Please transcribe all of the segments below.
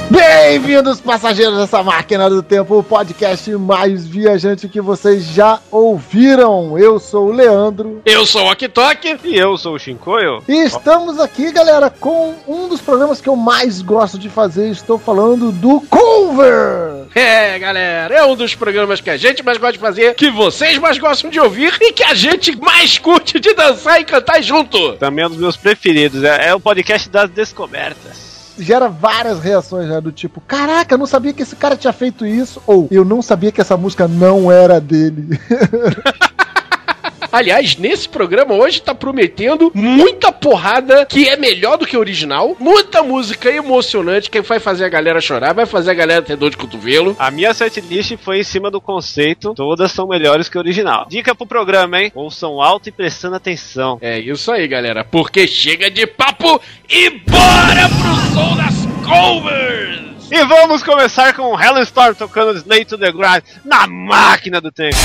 Bem-vindos, passageiros dessa máquina do tempo, o podcast mais viajante que vocês já ouviram. Eu sou o Leandro. Eu sou o Okitoki. E eu sou o Shinkoio. E estamos aqui, galera, com um dos programas que eu mais gosto de fazer. Estou falando do Cover. É, galera, é um dos programas que a gente mais gosta de fazer, que vocês mais gostam de ouvir e que a gente mais curte de dançar e cantar junto. Também é um dos meus preferidos, é o podcast das descobertas. Gera várias reações, né, do tipo, caraca, eu não sabia que esse cara tinha feito isso, ou eu não sabia que essa música não era dele. Aliás, nesse programa hoje tá prometendo muita porrada que é melhor do que o original, muita música emocionante que vai fazer a galera chorar, vai fazer a galera ter dor de cotovelo. A minha setlist foi em cima do conceito, todas são melhores que o original. Dica pro programa, hein? Ouçam alto e prestando atenção. É isso aí, galera, porque chega de papo e bora pro som das covers! E vamos começar com Helen Storm tocando Slay to the Grind na máquina do tempo.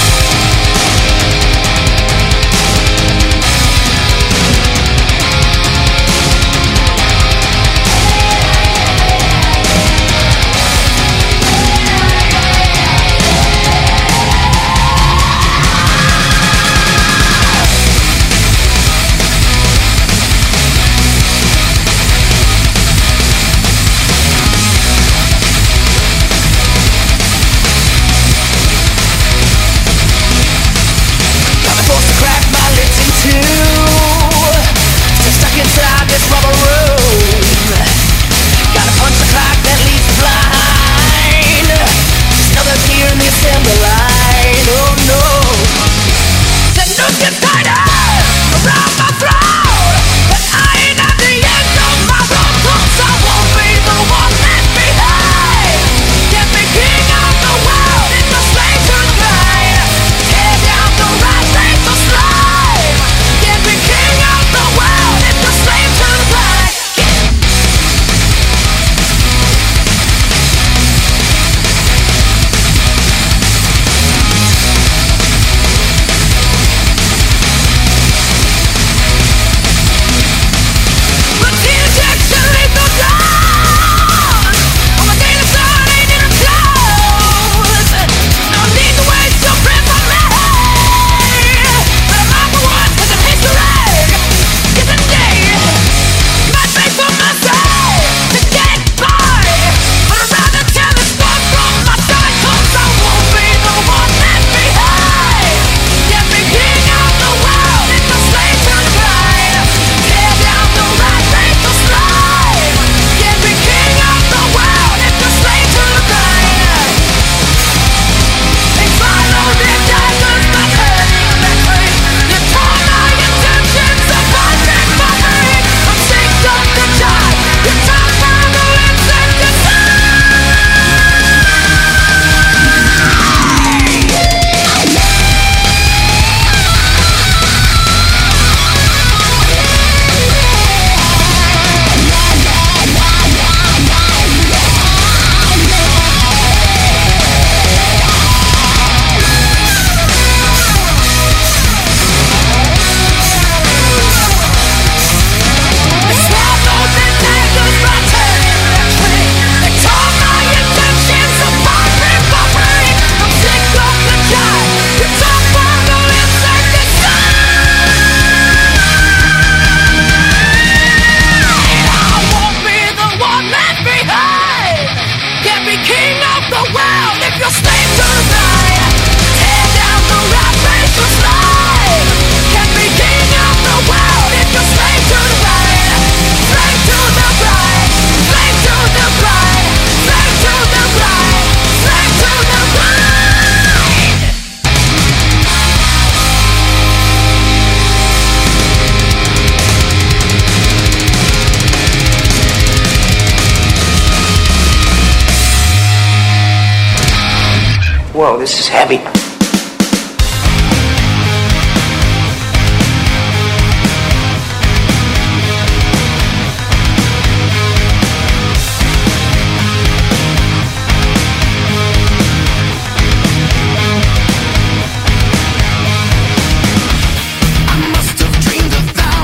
Whoa, this is heavy.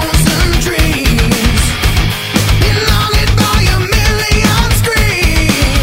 Belonged by a million screams.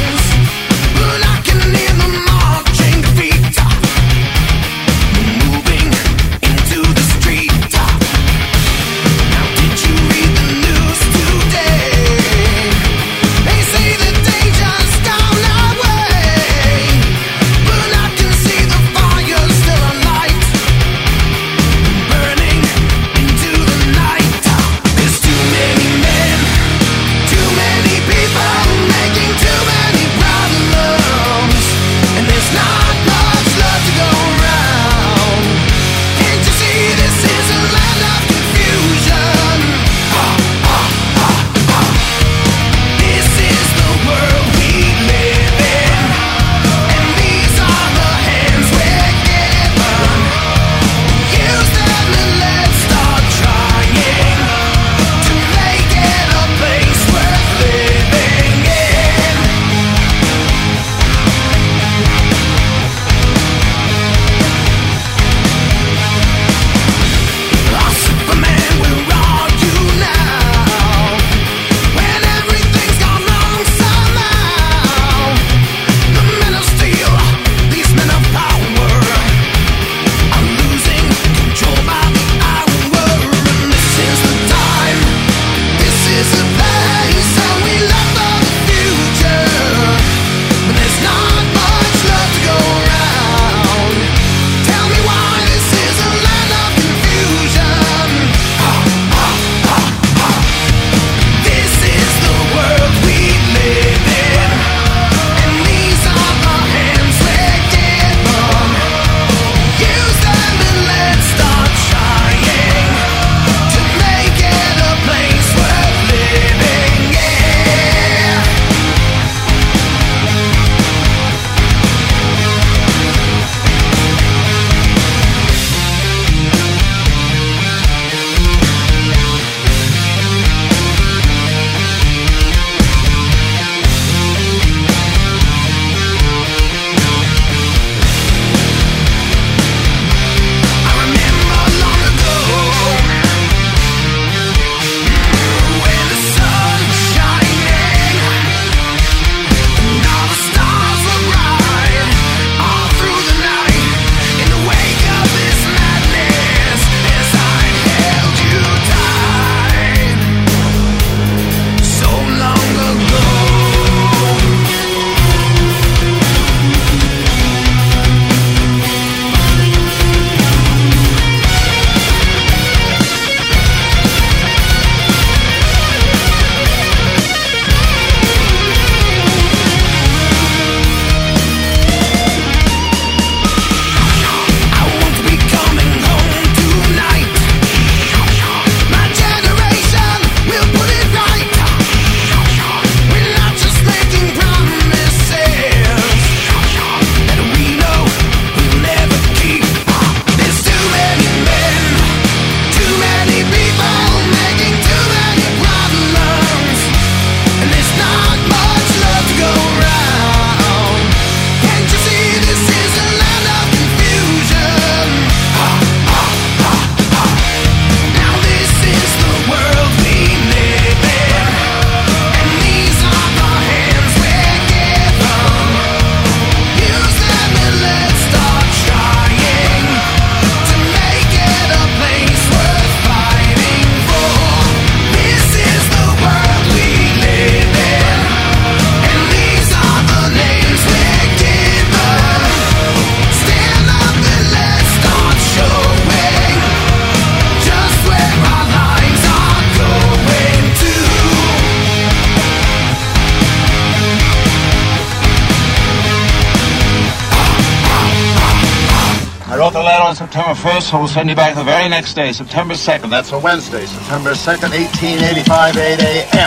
on September 1st, so we'll send you back the very next day, September 2nd. That's a Wednesday, September 2nd, 1885, 8 a.m.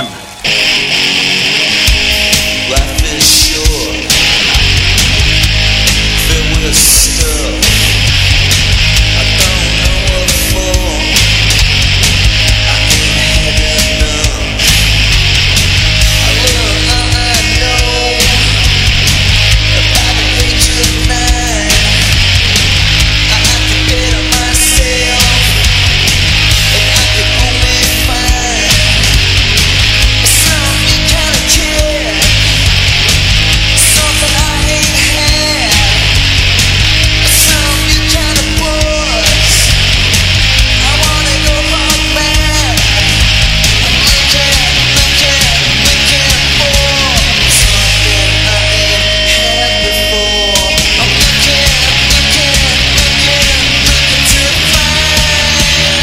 Life is short, filled with stuff I don't know what for. I ain't had enough. I learned all I know about the page of mine. I have to better myself, and I can only find something kind of care, something I ain't had, something kind of buzz. I wanna go far back. I'm looking for something I ain't had before. I'm looking to find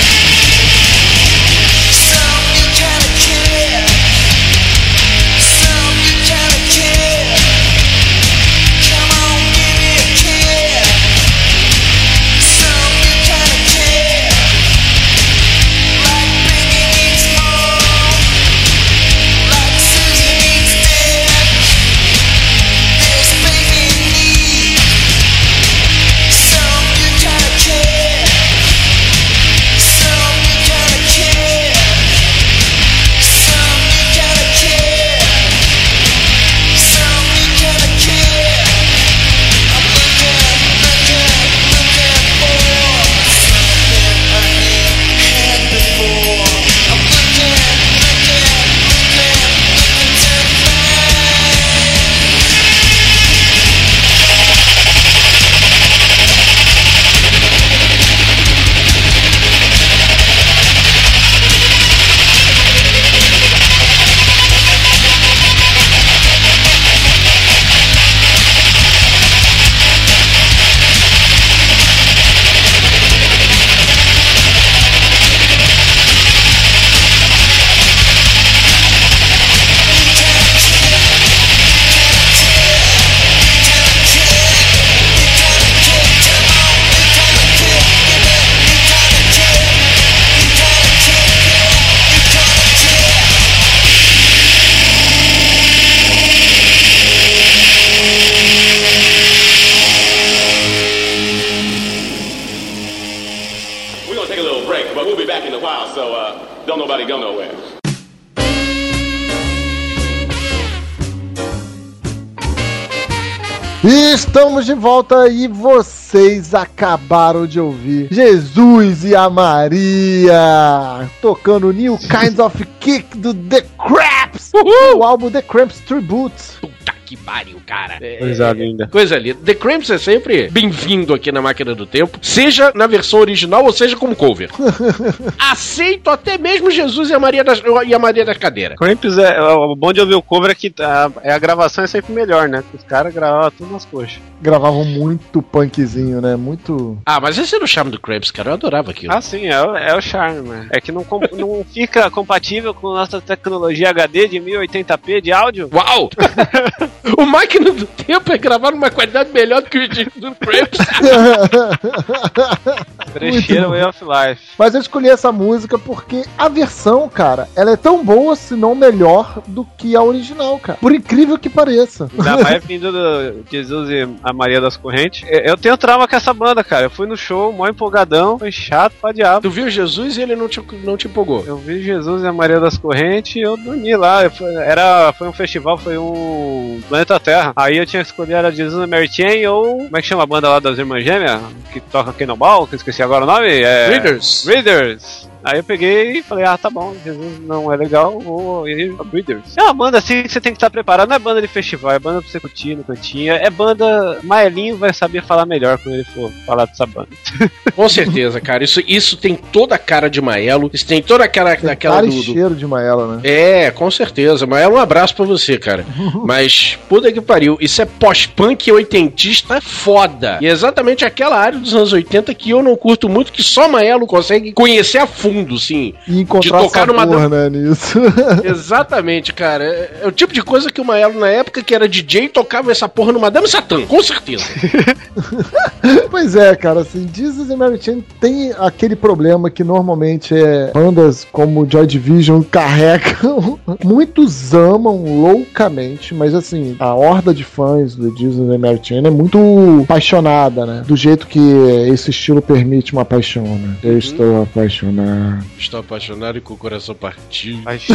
something kind of care, something kind of care. Come on, give me a care, something kind of care. Like Biggie needs more, like Susie needs Dad. This baby needs something kind of care, something kind of care, something kind of care, something kind of care. I'm looking for something I ain't had before. I'm looking to We're gonna take a little break, but we'll be back in a while, so don't nobody go nowhere. E estamos de volta e vocês acabaram de ouvir Jesus e a Maria tocando New Kinds of Kick do The Cramps, o álbum The Cramps Tribute. Puta que pariu, cara. Coisa linda. Coisa linda. The Cramps é sempre bem-vindo aqui na Máquina do Tempo, seja na versão original ou seja como cover. Aceito até mesmo Jesus e a Maria da Cadeira. Cramps o bom de ouvir o cover é que a gravação é sempre melhor, né? Os caras gravavam tudo nas coxas. Gravavam muito punkzinho, né? Muito... Ah, mas esse era o charme do Cramps, cara. Eu adorava aquilo. Ah, sim, é o charme, né? É que não fica compatível com nossa tecnologia HD de 1080p de áudio. Uau! O Máquina do Tempo é gravar numa qualidade melhor do que o do Cramps. Trecheira Way of Life. Mas eu escolhi essa música porque a versão, cara, ela é tão boa, se não melhor, do que a original, cara. Por incrível que pareça. Ainda mais vindo do Jesus e a Maria das Correntes. Eu tenho trauma com essa banda, cara. Eu fui no show, mó empolgadão, foi chato pra diabo. Tu viu Jesus e ele não te empolgou? Eu vi Jesus e a Maria das Correntes e eu dormi lá. Foi um festival, foi um Planeta Terra. Aí eu tinha que escolher era Jesus e Mary Chain ou... Como é que chama a banda lá das Irmãs Gêmeas? Que toca Cannonball, que eu esqueci agora o nome. Readers. Aí eu peguei e falei, tá bom, Jesus não é legal, vou ir pra Breeders. É uma banda assim que você tem que estar preparado, não é banda de festival, é banda pra você curtir no cantinho, é banda... Maelinho vai saber falar melhor quando ele for falar dessa banda. Com certeza, cara, isso tem toda a cara de Maelo, isso tem toda a cara daquela do cheiro de Maelo, né? É, com certeza, Maelo, um abraço pra você, cara. Mas, puta que pariu, isso é pós-punk oitentista foda. E é exatamente aquela área dos anos 80 que eu não curto muito, que só Maelo consegue conhecer a fundo. mundo, assim. E encontrar de tocar sabor, numa... né, nisso. Exatamente, cara. É o tipo de coisa que o Maelo, na época que era DJ, tocava essa porra no Madame Satã, com certeza. Pois é, cara, assim, Jesus and Mary Chain tem aquele problema que normalmente bandas como Joy Division carregam. Muitos amam loucamente, mas assim, a horda de fãs do Jesus and Mary Chain é muito apaixonada, né? Do jeito que esse estilo permite uma paixão, né? Eu estou apaixonado. Estou apaixonado e com o coração partido. Paixão.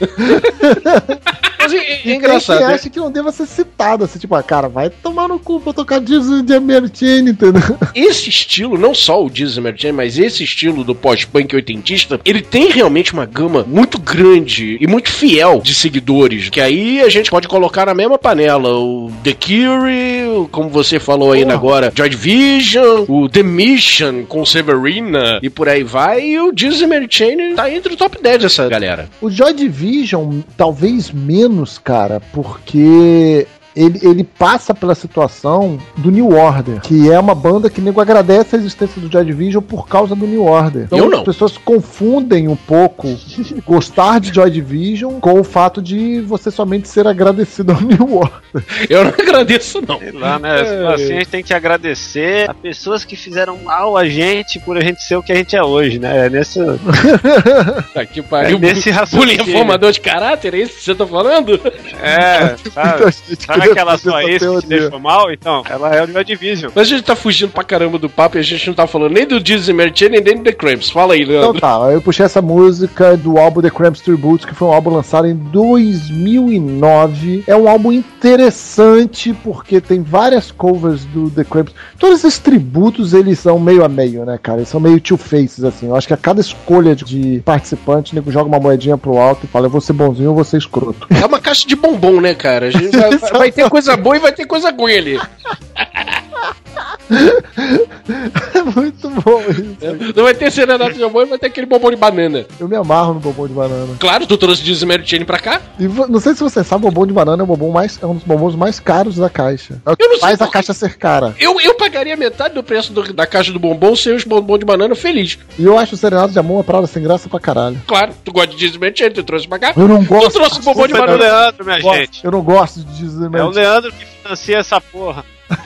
Mas E engraçado, quem né? acha que não deva ser citado, assim, tipo, cara, vai tomar no cu pra tocar Jesus and Mary Chain, entendeu? Esse estilo, não só o Jesus and Mary Chain, mas esse estilo do pós-punk oitentista, ele tem realmente uma gama muito grande e muito fiel de seguidores, que aí a gente pode colocar na mesma panela o The Cure, como você falou ainda agora, Joy Division, o The Mission com Severina e por aí vai, e o Jesus and Mary Chain tá entre o top 10 dessa galera. O Joy Division, talvez menos, cara, porque ele passa pela situação do New Order, que é uma banda que nego agradece a existência do Joy Division por causa do New Order. Então Eu não. as pessoas confundem um pouco gostar de Joy Division com o fato de você somente ser agradecido ao New Order. Eu não agradeço, não. Sei lá, né? Assim, a gente tem que agradecer a pessoas que fizeram mal a gente por a gente ser o que a gente é hoje, né? Tá que pariu. É nesse raciocínio. Bullying formador de caráter, é isso que você tá falando? Sabe aquela só esse que te deixou mal? Então, ela é o Joy Division. Mas a gente tá fugindo pra caramba do papo e a gente não tá falando nem do Jesus and Mary Chain, nem do The Cramps. Fala aí, Então Leandro. tá, eu puxei essa música do álbum The Cramps Tributes, que foi um álbum lançado em 2009. É um álbum interessante porque tem várias covers do The Cramps. Todos esses tributos, eles são meio a meio, né, cara? Eles são meio two faces, assim. Eu acho que a cada escolha de participante, o nego joga uma moedinha pro alto e fala, eu vou ser bonzinho ou vou ser escroto. É uma caixa de bombom, né, cara? A gente vai ter coisa boa e vai ter coisa ruim ali. É muito bom isso. Não vai ter serenata de amor e vai ter aquele bombom de banana. Eu me amarro no bombom de banana. Claro, tu trouxe Jesus and Mary Chain pra cá? E não sei se você sabe, o bombom de banana é é um dos bombons mais caros da caixa. É o que Eu não sei faz a por caixa ser cara. Eu pagaria metade do preço da caixa do bombom sem os bombom de banana feliz. E eu acho o Serenata de Amor uma parada sem graça pra caralho. Claro, tu gosta de Jesus and Mary Chain, tu trouxe pra cá? Eu não Tu gosto. trouxe bombom de Foi do banana. Leandro, minha gente. Eu não gosto de dizer É o Leandro que financia essa porra.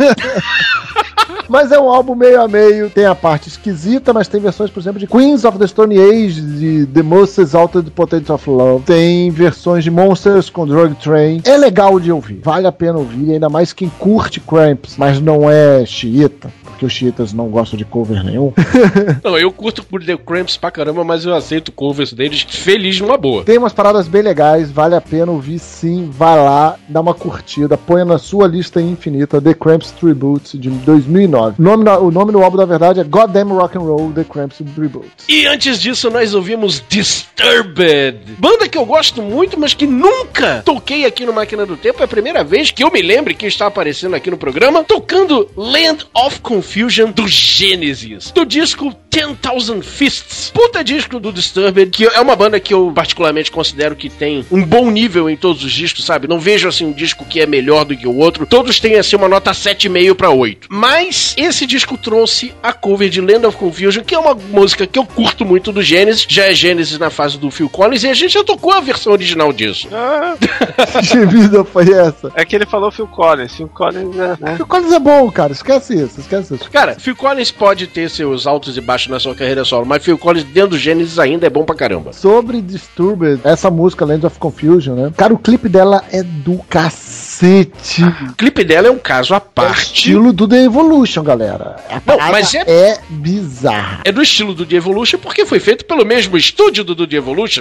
Mas é um álbum meio a meio, tem a parte esquisita, mas tem versões, por exemplo, de Queens of the Stone Age, de The Most Exalted Potential of Love. Tem versões de Monsters com Drug Train. É legal de ouvir, vale a pena ouvir, ainda mais quem curte Cramps, mas não é xiita, porque os xiitas não gostam de cover nenhum. Não, eu curto por The Cramps pra caramba, mas eu aceito covers deles feliz numa boa. Tem umas paradas bem legais, vale a pena ouvir sim, vai lá, dá uma curtida, põe na sua lista infinita The Cramps Tribute de 2009. O nome do álbum, na verdade, é Goddamn Rock and Roll The Cramps Tribute. E antes disso, nós ouvimos Disturbed. Banda que eu gosto muito, mas que nunca toquei aqui no Máquina do Tempo. É a primeira vez que eu me lembre que está aparecendo aqui no programa, tocando Land of Confusion do Genesis, do disco 10,000 Fists. Puta disco do Disturbed, que é uma banda que eu particularmente considero que tem um bom nível em todos os discos, sabe? Não vejo assim um disco que é melhor do que o outro. Todos têm assim uma nota 7,5 pra 8. Mas esse disco trouxe a cover de Land of Confusion, que é uma música que eu curto muito do Genesis. Já é Genesis na fase do Phil Collins e a gente já tocou a versão original disso. Que vida foi essa? É que ele falou Phil Collins. Phil Collins é, né? O Collins é bom, cara, esquece isso. Cara, Phil Collins pode ter seus altos e baixos na sua carreira solo, mas Phil Collins dentro do Genesis ainda é bom pra caramba. Sobre Disturbed, essa música Land of Confusion, né? Cara, o clipe dela é do cacete. O clipe dela é um caso à É o parte. estilo do The Evolution, galera. A parada mas é bizarra. É do estilo do The Evolution porque foi feito pelo mesmo estúdio do The Evolution.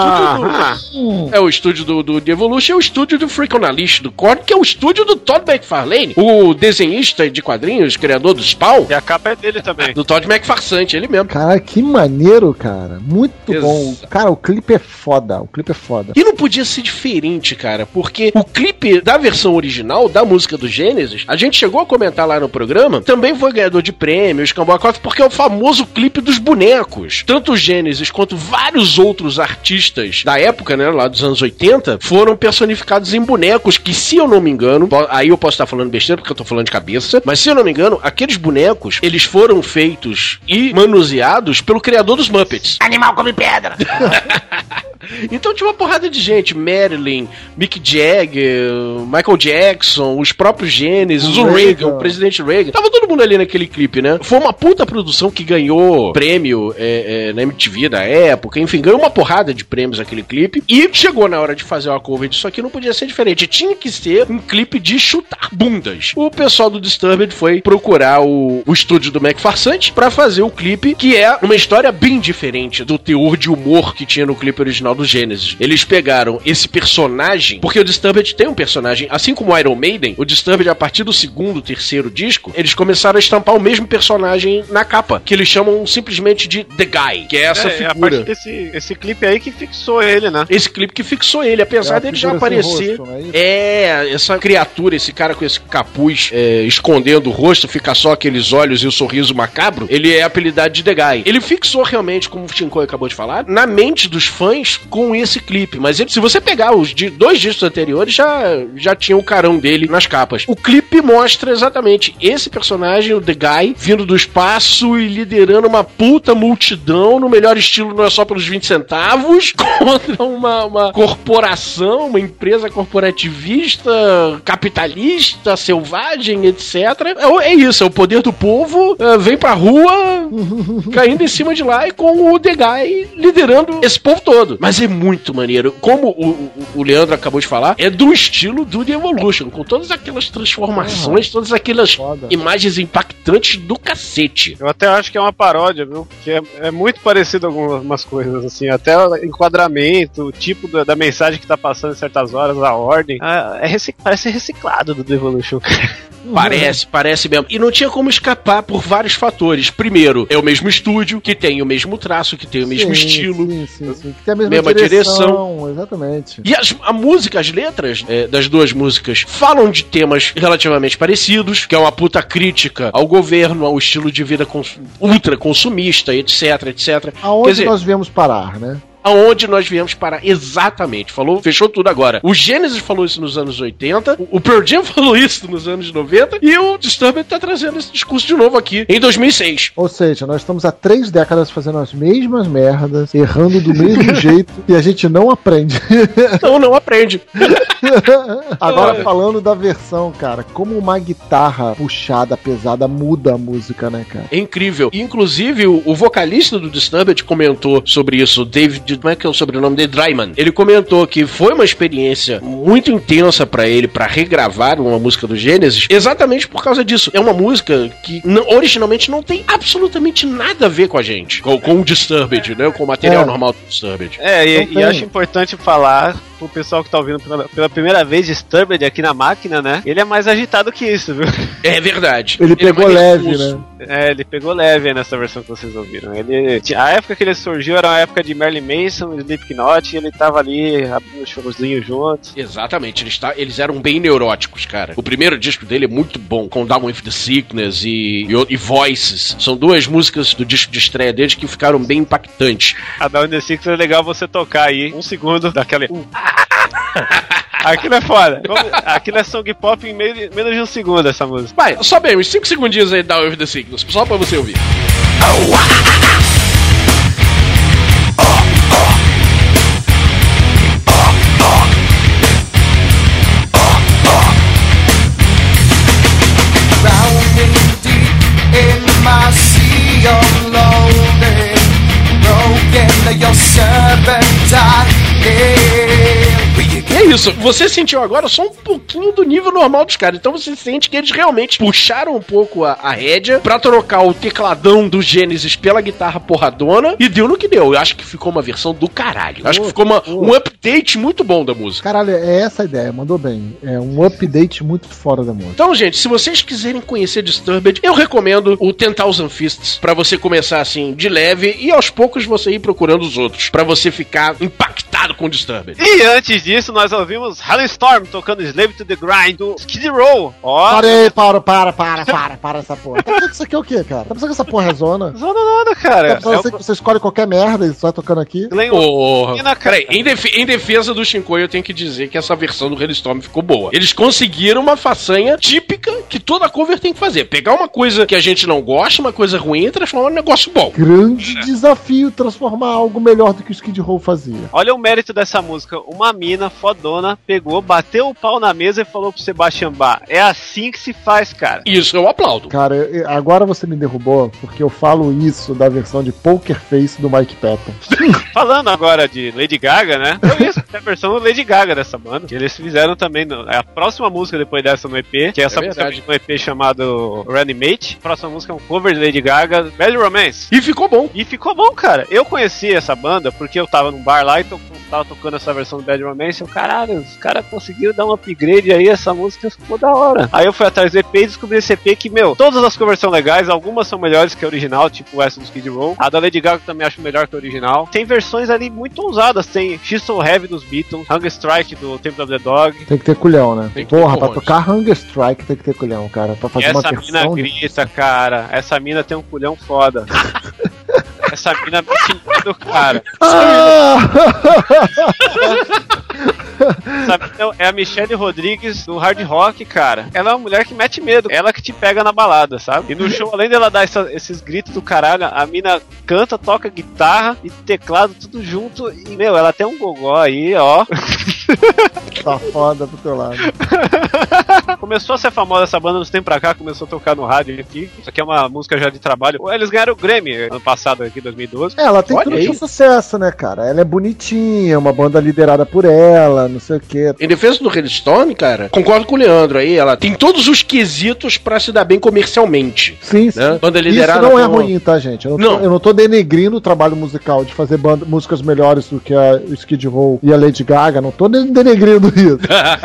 O estúdio do The Evolution é o estúdio do Freak on a Leash do Korn, que é o estúdio do Todd McFarlane, o desenhista de quadrinhos, criador do Spawn. E a capa é dele também. Do Todd McFarlane, ele mesmo. Cara, que maneiro, cara. Muito bom. Cara, o clipe é foda. E não podia ser diferente, cara, porque o clipe da versão original da música do Genesis, a gente chegou a comentar lá no programa, também foi ganhador de prêmios, Cambacota, porque é o famoso clipe dos bonecos. Tanto o Genesis quanto vários outros artistas da época, né, lá dos anos 80, foram personificados em bonecos que, se eu não me engano, aí eu posso estar falando besteira porque eu tô falando de cabeça, mas se eu não me engano, aqueles bonecos, eles foram feitos e manuseados pelo criador dos Muppets. Animal come pedra. Então tinha uma porrada de gente, Marilyn, Mick Jagger, Michael Jackson, os próprios Genesis, o Reagan, o presidente Reagan. Tava todo mundo ali naquele clipe, né? Foi uma puta produção que ganhou prêmio na MTV da época, enfim, ganhou uma porrada de prêmios aquele clipe. E chegou na hora de fazer uma cover disso aqui, não podia ser diferente. Tinha que ser um clipe de chutar bundas. O pessoal do Disturbed foi procurar o estúdio do McFarsante pra fazer o clipe, que é uma história bem diferente do teor de humor que tinha no clipe original do Genesis. Eles pegaram esse personagem, porque o Disturbed tem um personagem, assim como o Iron Maiden, o Disturbed, a partir do segundo, terceiro disco, eles começaram a estampar o mesmo personagem na capa, que eles chamam simplesmente de The Guy, que é essa figura. A partir desse clipe aí que fixou ele, né? Esse clipe que fixou ele, apesar dele já aparecer. Rosto, essa criatura, esse cara com esse capuz escondendo o rosto, fica só aqueles olhos e o sorriso macabro, ele é apelidado de The Guy. Ele fixou realmente, como o Shinkoi acabou de falar, na mente dos fãs com esse clipe. Mas se você pegar os dois discos anteriores, já tinha o carão dele nas capas. O clipe mostra exatamente esse personagem, o The Guy, vindo do espaço e liderando uma puta multidão, no melhor estilo, não é só pelos 20 centavos, contra uma corporação, uma empresa corporativista, capitalista, selvagem, etc. É isso, é o poder do povo, vem pra rua, caindo em cima de lá, e com o The Guy liderando esse povo todo. Mas é muito maneiro. Como o Leandro acabou de falar, é do estilo do The Evolution, com todas aquelas transformações, todas aquelas imagens impactantes do cacete. Eu até acho que é uma paródia, viu? Que é muito parecido com algumas coisas, assim, até o enquadramento, o tipo da mensagem que tá passando em certas horas, a ordem. Parece reciclado do The Evolution. Parece mesmo. E não tinha como escapar por vários fatores. Primeiro, é o mesmo estúdio, que tem o mesmo traço, que tem o mesmo estilo. Sim. Que tem a mesma direção. Exatamente. E a música, as letras das duas músicas falam de temas relativamente parecidos, que é uma puta crítica ao governo, ao estilo de vida ultra consumista, etc. Aonde nós viemos parar, né? Aonde nós viemos parar, exatamente. Fechou tudo agora. O Genesis falou isso nos anos 80, o Pearl Jam falou isso nos anos 90, e o Disturbed tá trazendo esse discurso de novo aqui, em 2006. Ou seja, nós estamos há 3 décadas fazendo as mesmas merdas, errando do mesmo jeito, e a gente não aprende. Não aprende. Agora, falando da versão, cara, como uma guitarra puxada, pesada, muda a música, né, cara? É incrível. Inclusive, o vocalista do Disturbed comentou sobre isso, David, como é que é o sobrenome dele? Dryman. Ele comentou que foi uma experiência muito intensa pra ele, pra regravar uma música do Genesis, exatamente por causa disso. É uma música que originalmente não tem absolutamente nada a ver com a gente, com o Disturbed, né? Com o material normal do Disturbed. E acho importante falar pro pessoal que tá ouvindo pela primeira vez Disturbed aqui na máquina, né? Ele é mais agitado que isso, viu? É verdade. Ele pegou leve, né? Ele pegou leve nessa versão que vocês ouviram. A época que ele surgiu era uma época de Marilyn Manson, Slipknot, e ele tava ali abrindo um showzinho juntos. Exatamente, eles eram bem neuróticos, cara. O primeiro disco dele é muito bom, com Down With The Sickness e Voices. São duas músicas do disco de estreia deles que ficaram bem impactantes. A Down With The Sickness é legal você tocar aí, 1 segundo daquela... Aquilo é foda. Aquilo é song pop em menos de 1 segundo, essa música. Vai, só bem, uns 5 segundinhos aí da With The Sickness, só pra você ouvir. Drowning deep in my sea of loathing, broken your serpentine. É isso, você sentiu agora só um pouquinho do nível normal dos caras, então você sente que eles realmente puxaram um pouco a rédea pra trocar o tecladão do Genesis pela guitarra porradona e deu no que deu. Eu acho que ficou uma versão do caralho. Eu acho que ficou um update muito bom da música. Caralho, é essa a ideia, mandou bem. É um update muito fora da música. Então, gente, se vocês quiserem conhecer Disturbed, eu recomendo o 10,000 Fists pra você começar assim, de leve, e aos poucos você ir procurando os outros, pra você ficar impactado com Disturbed. E antes disso, nós nós ouvimos Hellstorm tocando Slave to the Grind do Skid Row. Ó. Parei, para essa porra. Tá pensando que isso aqui é o quê, cara? Tá pensando que essa porra é zona? Zona nada, cara. Tá pensando que você escolhe qualquer merda e só vai tocando aqui? Porra. Peraí, em defesa do Shinkoi, eu tenho que dizer que essa versão do Hellstorm ficou boa. Eles conseguiram uma façanha típica que toda cover tem que fazer. Pegar uma coisa que a gente não gosta, uma coisa ruim, e transformar num negócio bom. Grande desafio transformar algo melhor do que o Skid Row fazia. Olha o mérito dessa música. Uma mina fodona pegou, bateu o pau na mesa e falou pro Sebastian Bach: é assim que se faz, cara. Isso eu aplaudo. Cara, agora você me derrubou porque eu falo isso da versão de Poker Face do Mike Patton. Falando agora de Lady Gaga, né? Eu isso, é a versão do Lady Gaga dessa banda. Que eles fizeram também. É a próxima música depois dessa no EP, que é essa música no EP chamado Reanimate. A próxima música é um cover de Lady Gaga, Bad Romance. E ficou bom. E ficou bom, cara. Eu conheci essa banda porque eu tava num bar lá e tava tocando essa versão do Bad Romance. Eu, caralho, os caras conseguiram dar um upgrade aí, essa música ficou da hora. Aí eu fui atrás do EP e descobri esse EP que, meu, todas as covers são legais, algumas são melhores que a original, tipo essa do Skid Row. A da Lady Gaga também acho melhor que a original. Tem versões ali muito ousadas, tem She's So Heavy dos Beatles, Hunger Strike do Temple of the Dog. Tem que ter culhão, né? Tem que Porra, ter pra culhões. tocar Hunger Strike tem que ter culhão, cara. Pra fazer uma Essa mina versão... grita, cara. Essa mina tem um culhão foda. Essa mina mete medo, cara. Essa mina é a Michelle Rodrigues do hard rock, cara. Ela é uma mulher que mete medo. Ela que te pega na balada, sabe? E no show, além dela dar esses gritos do caralho, a mina canta, toca guitarra e teclado tudo junto. E, meu, ela tem um gogó aí, ó. Tá foda pro teu lado. Começou a ser famosa essa banda nos tempos pra cá, começou a tocar no rádio aqui. Isso aqui é uma música já de trabalho. Eles ganharam o Grammy ano passado aqui, 2012. Ela tem Olha tudo aí. de sucesso, né, cara? Ela é bonitinha, uma banda liderada por ela, não sei o quê. Em defesa do Hellstorm, cara, concordo com o Leandro aí, ela tem todos os quesitos pra se dar bem comercialmente. Sim, sim. Né? Banda Isso liderada não é por- ruim, tá, gente? Eu Não. não tô denegrindo o trabalho musical de fazer músicas melhores do que o Skid Row e a Lady Gaga. Não tô denegrindo isso.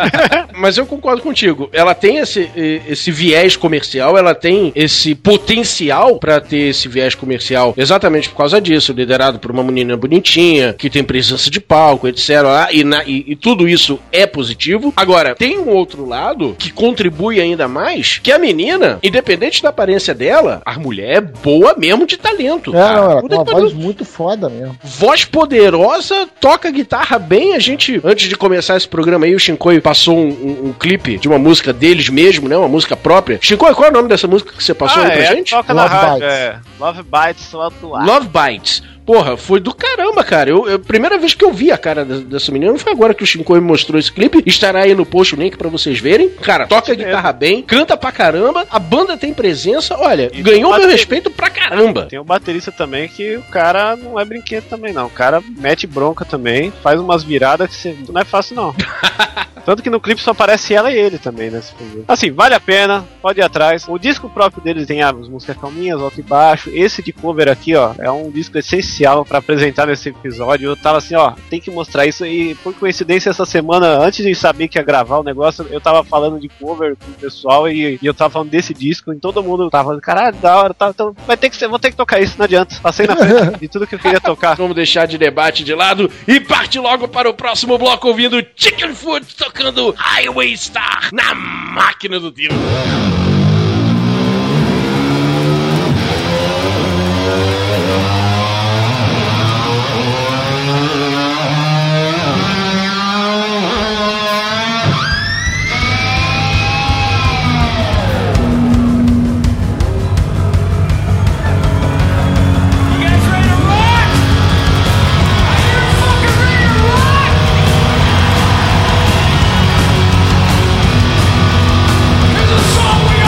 Mas eu concordo contigo. Ela tem esse viés comercial, ela tem esse potencial pra ter esse viés comercial exatamente por causa disso, liderado por uma menina bonitinha, que tem presença de palco, etc. E tudo isso é positivo. Agora, tem um outro lado que contribui ainda mais, que a menina, independente da aparência dela, a mulher é boa mesmo de talento. Não, ela Puta tem uma que voz pariu. muito foda mesmo. Voz poderosa, toca guitarra bem. A gente, antes de começar esse programa aí, o Shinkoi passou um clipe de uma música deles mesmo, né? Uma música própria. Shinkoi, qual é o nome dessa música que você passou aí pra gente? Toca na Love rádio, Bites. Love Bites, só atuar. Love Bites. Porra, foi do caramba, cara. Primeira vez que eu vi a cara dessa menina foi agora que o Shinkoi me mostrou esse clipe. Estará aí no post o link pra vocês verem. Cara, toca guitarra bem, canta pra caramba, a banda tem presença. Olha, E ganhou tem meu respeito pra caramba. Tem o baterista também, que o cara não é brinquedo também, não. O cara mete bronca também, faz umas viradas que não é fácil, não. Tanto que no clipe só aparece ela e ele também, né? Assim, vale a pena, pode ir atrás. O disco próprio deles tem as músicas calminhas, alto e baixo. Esse de cover aqui, ó, é um disco essencial pra apresentar nesse episódio. Eu tava assim, ó, tem que mostrar isso. E por coincidência, essa semana, antes de saber que ia gravar o negócio, eu tava falando de cover com o pessoal e eu tava falando desse disco. E todo mundo tava falando, caralho, da hora, tá, então vou ter que tocar isso, não adianta. Passei na frente de tudo que eu queria tocar. Vamos deixar de debate de lado e parte logo para o próximo bloco ouvindo Chicken Foot tocando Highway Star na máquina do tempo. It's a song we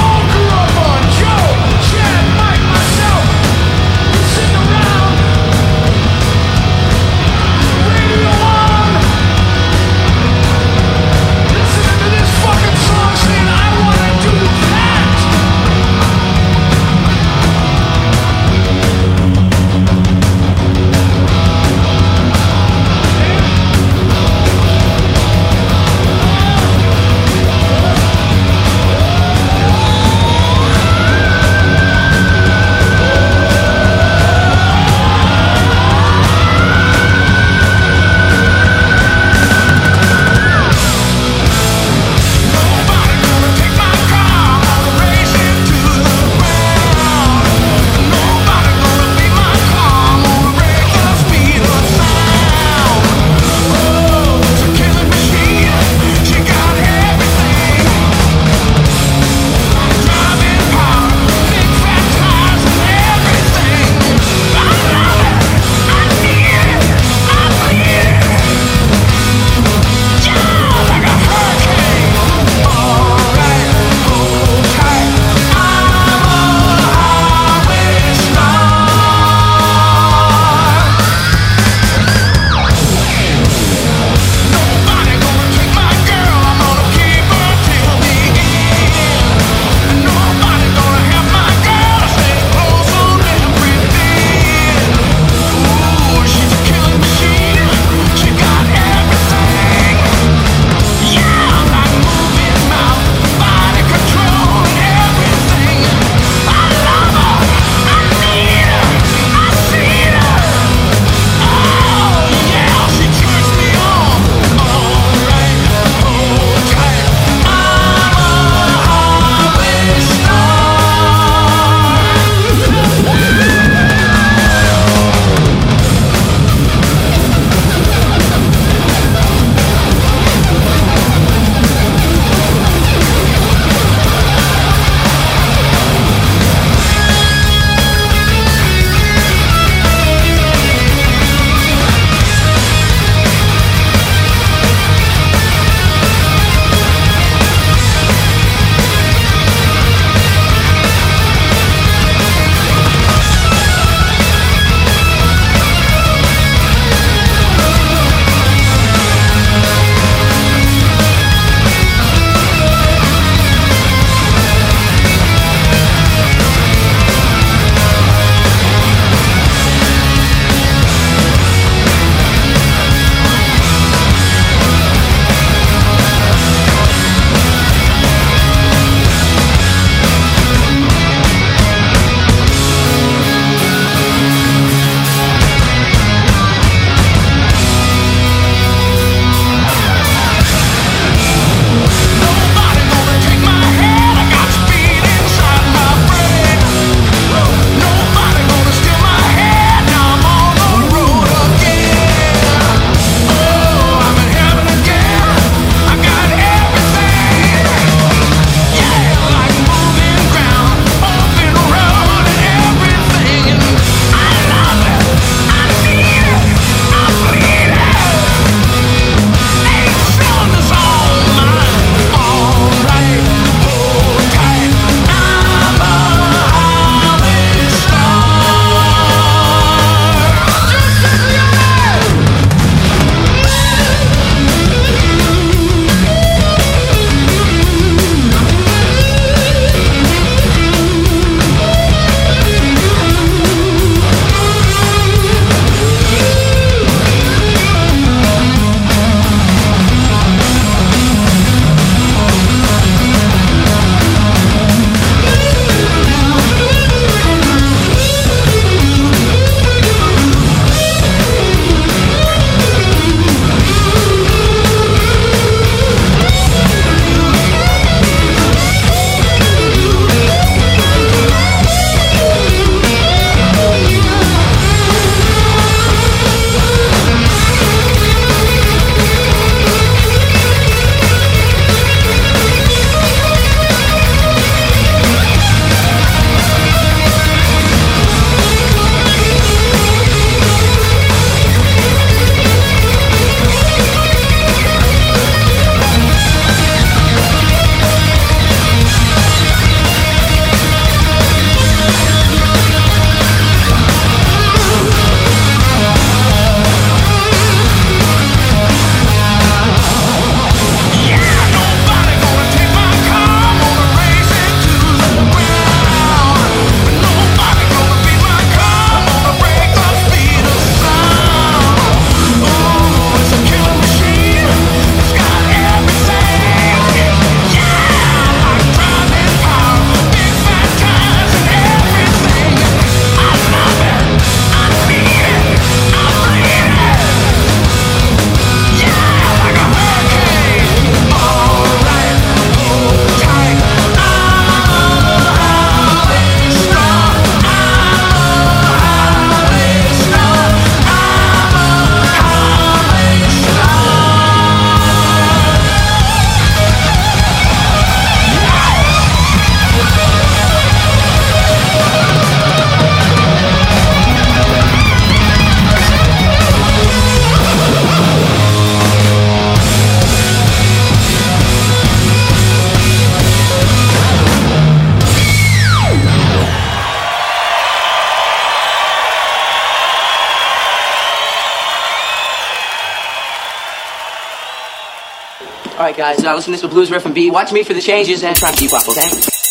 Alright guys, listen to this with Blues Riff and B. Watch me for the changes and try and keep up, okay?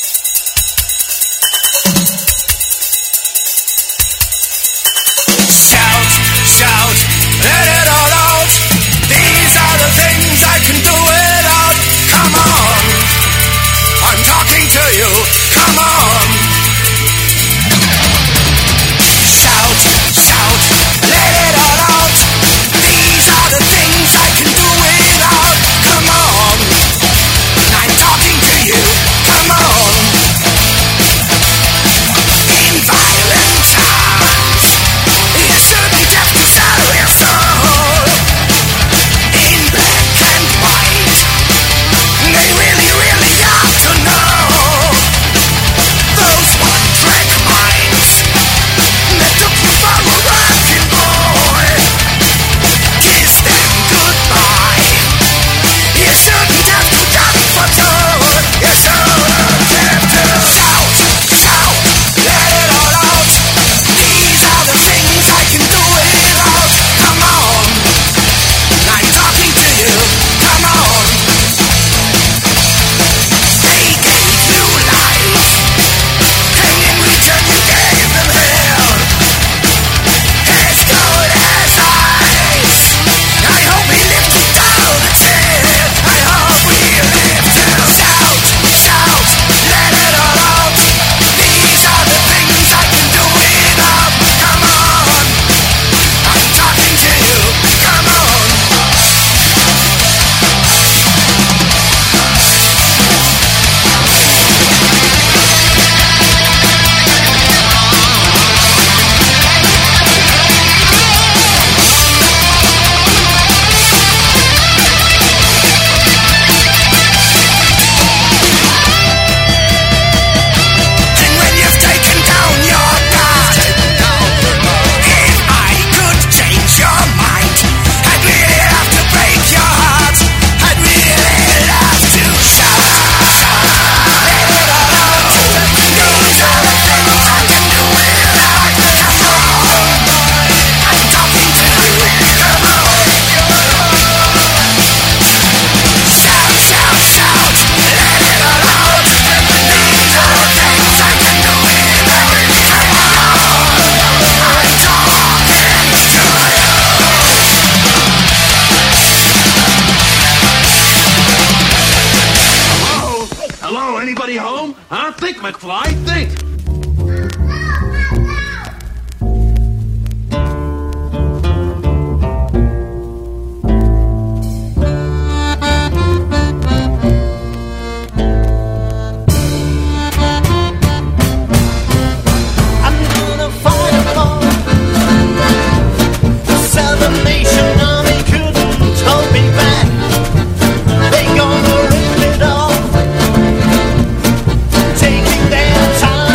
Shout, shout, let it all out. These are the things I can do without. Come on, I'm talking to you. Come on. Shout, shout, let it all out. These are the things I can do without. Come on, I'm talking to you. Come on. In violent times, you should be deaf to sell your soul. In black and white, they really, really ought to know. Those one-track minds that took you for a rockin' boy, kiss them goodbye. You shouldn't have to got for told. You shouldn't have to shout, shout, let it all out. These are the things I can do without. Come on, I'm talking to you. Come on. They gave you life, and in return you gave them hell. As cold as ice. I hope we live to tell the tale. I hope we live to shout, shout, let it all out. These are the things I can do without. Come on, I'm talking to you. Come on. And when you've taken down your guard, if I could change your mind, I'd really have to break your heart. I'd really have to shout, let it all out. These are the things I can do without. Come on, I'm talking to you. Come on. Shout, shout, shout, let it all out. These are the things I can do without. Come on, I'm talking to you. Hello, anybody home? Huh? Think, McFly, think. I'm gonna fight 'em all. The Salvation Army couldn't hold me back. They gonna rip it off, taking their time.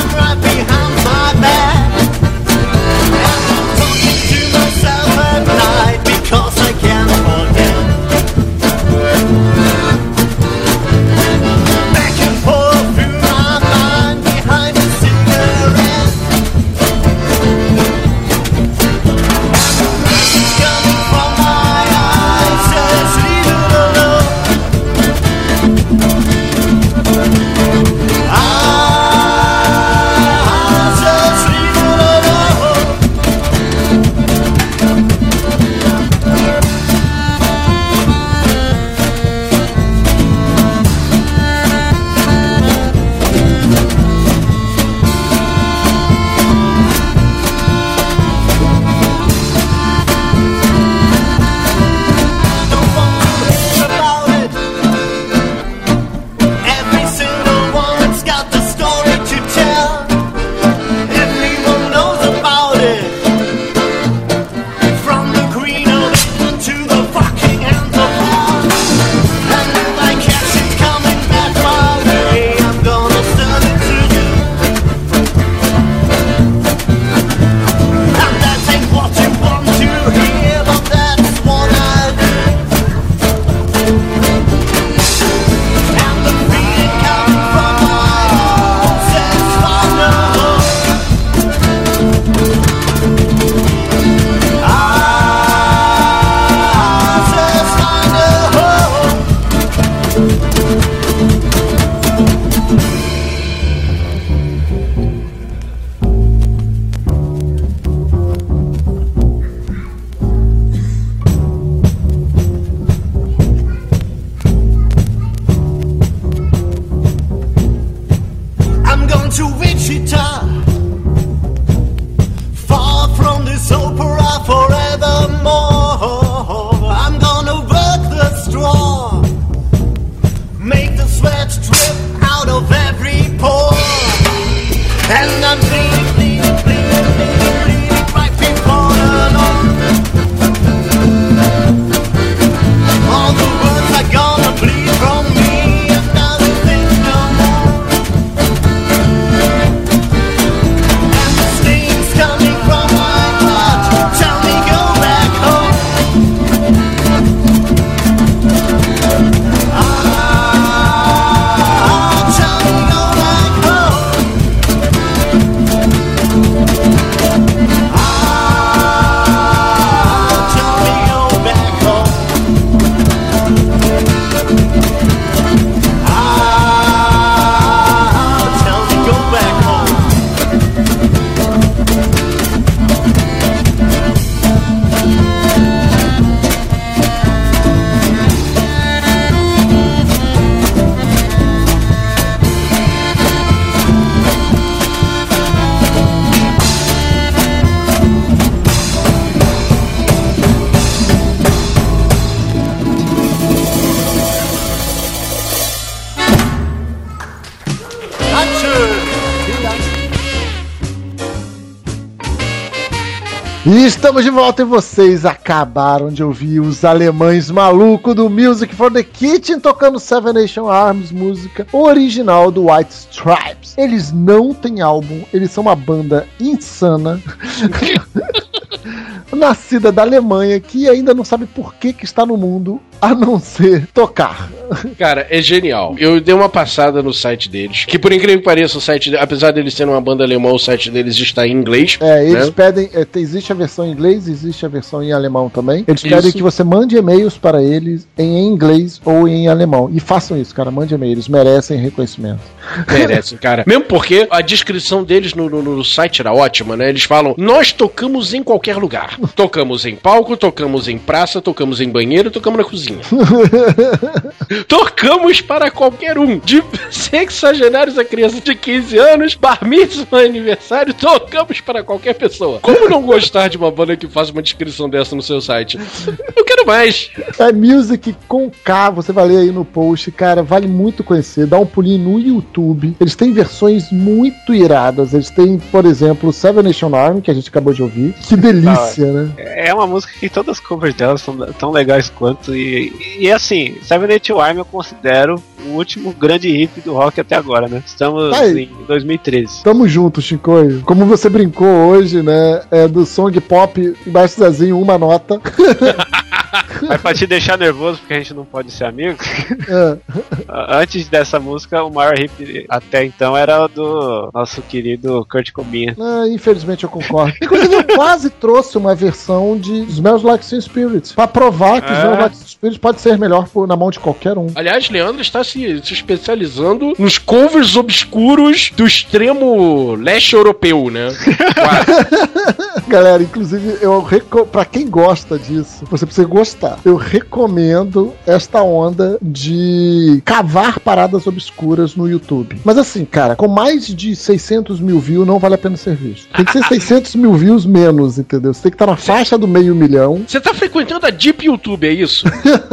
E estamos de volta e vocês acabaram de ouvir os alemães malucos do Music for the Kitchen tocando Seven Nation Arms, música original do White Stripes. Eles não têm álbum, eles são uma banda insana. Nascida da Alemanha, que ainda não sabe por que está no mundo, a não ser tocar. Cara, é genial. Eu dei uma passada no site deles, que por incrível que pareça, o site, apesar deles serem uma banda alemã, o site deles está em inglês. Eles pedem, existe a versão em inglês, existe a versão em alemão também. Eles pedem Isso. que você mande e-mails para eles em inglês ou em alemão. E façam isso, cara, mande e-mail, eles merecem reconhecimento. Merecem, cara. Mesmo porque a descrição deles no site era ótima, né? Eles falam, nós tocamos em qualquer lugar. Tocamos em palco, tocamos em praça, tocamos em banheiro, tocamos na cozinha. Tocamos para qualquer um. De sexagenários a criança de 15 anos, bar mitzvah, aniversário, tocamos para qualquer pessoa. Como não gostar de uma banda que faz uma descrição dessa no seu site? Eu quero mais. É Music com K, você vai ler aí no post, cara, vale muito conhecer, dá um pulinho no YouTube. Eles têm versões muito iradas, eles têm, por exemplo, Seven Nation Army, que a gente acabou de ouvir. Que delícia, né? É uma música que todas as covers delas são tão legais quanto. E assim, Seven Nation Army eu considero o último grande hit do rock até agora, né? Estamos em 2013. Tamo junto, Chicoio. Como você brincou hoje, né? É do song pop embaixo zazinho, uma nota. Mas pra te deixar nervoso, porque a gente não pode ser amigo, antes dessa música, o maior hit até então era o do nosso querido Kurt Cobain. Infelizmente eu concordo. Inclusive eu quase trouxe uma versão de Smells Like Teen Spirit pra provar que Smells Like Teen Spirit pode ser melhor na mão de qualquer um. Aliás, Leandro está se especializando nos covers obscuros do extremo leste europeu, né? Galera, inclusive, pra quem gosta disso, você precisa gostar. Eu recomendo esta onda de cavar paradas obscuras no YouTube. Mas assim, cara, com mais de 600 mil views, não vale a pena ser visto. Tem que ser 600 mil views menos, entendeu? Você tem que estar na faixa do 500 mil. Você tá frequentando a Deep YouTube, é isso?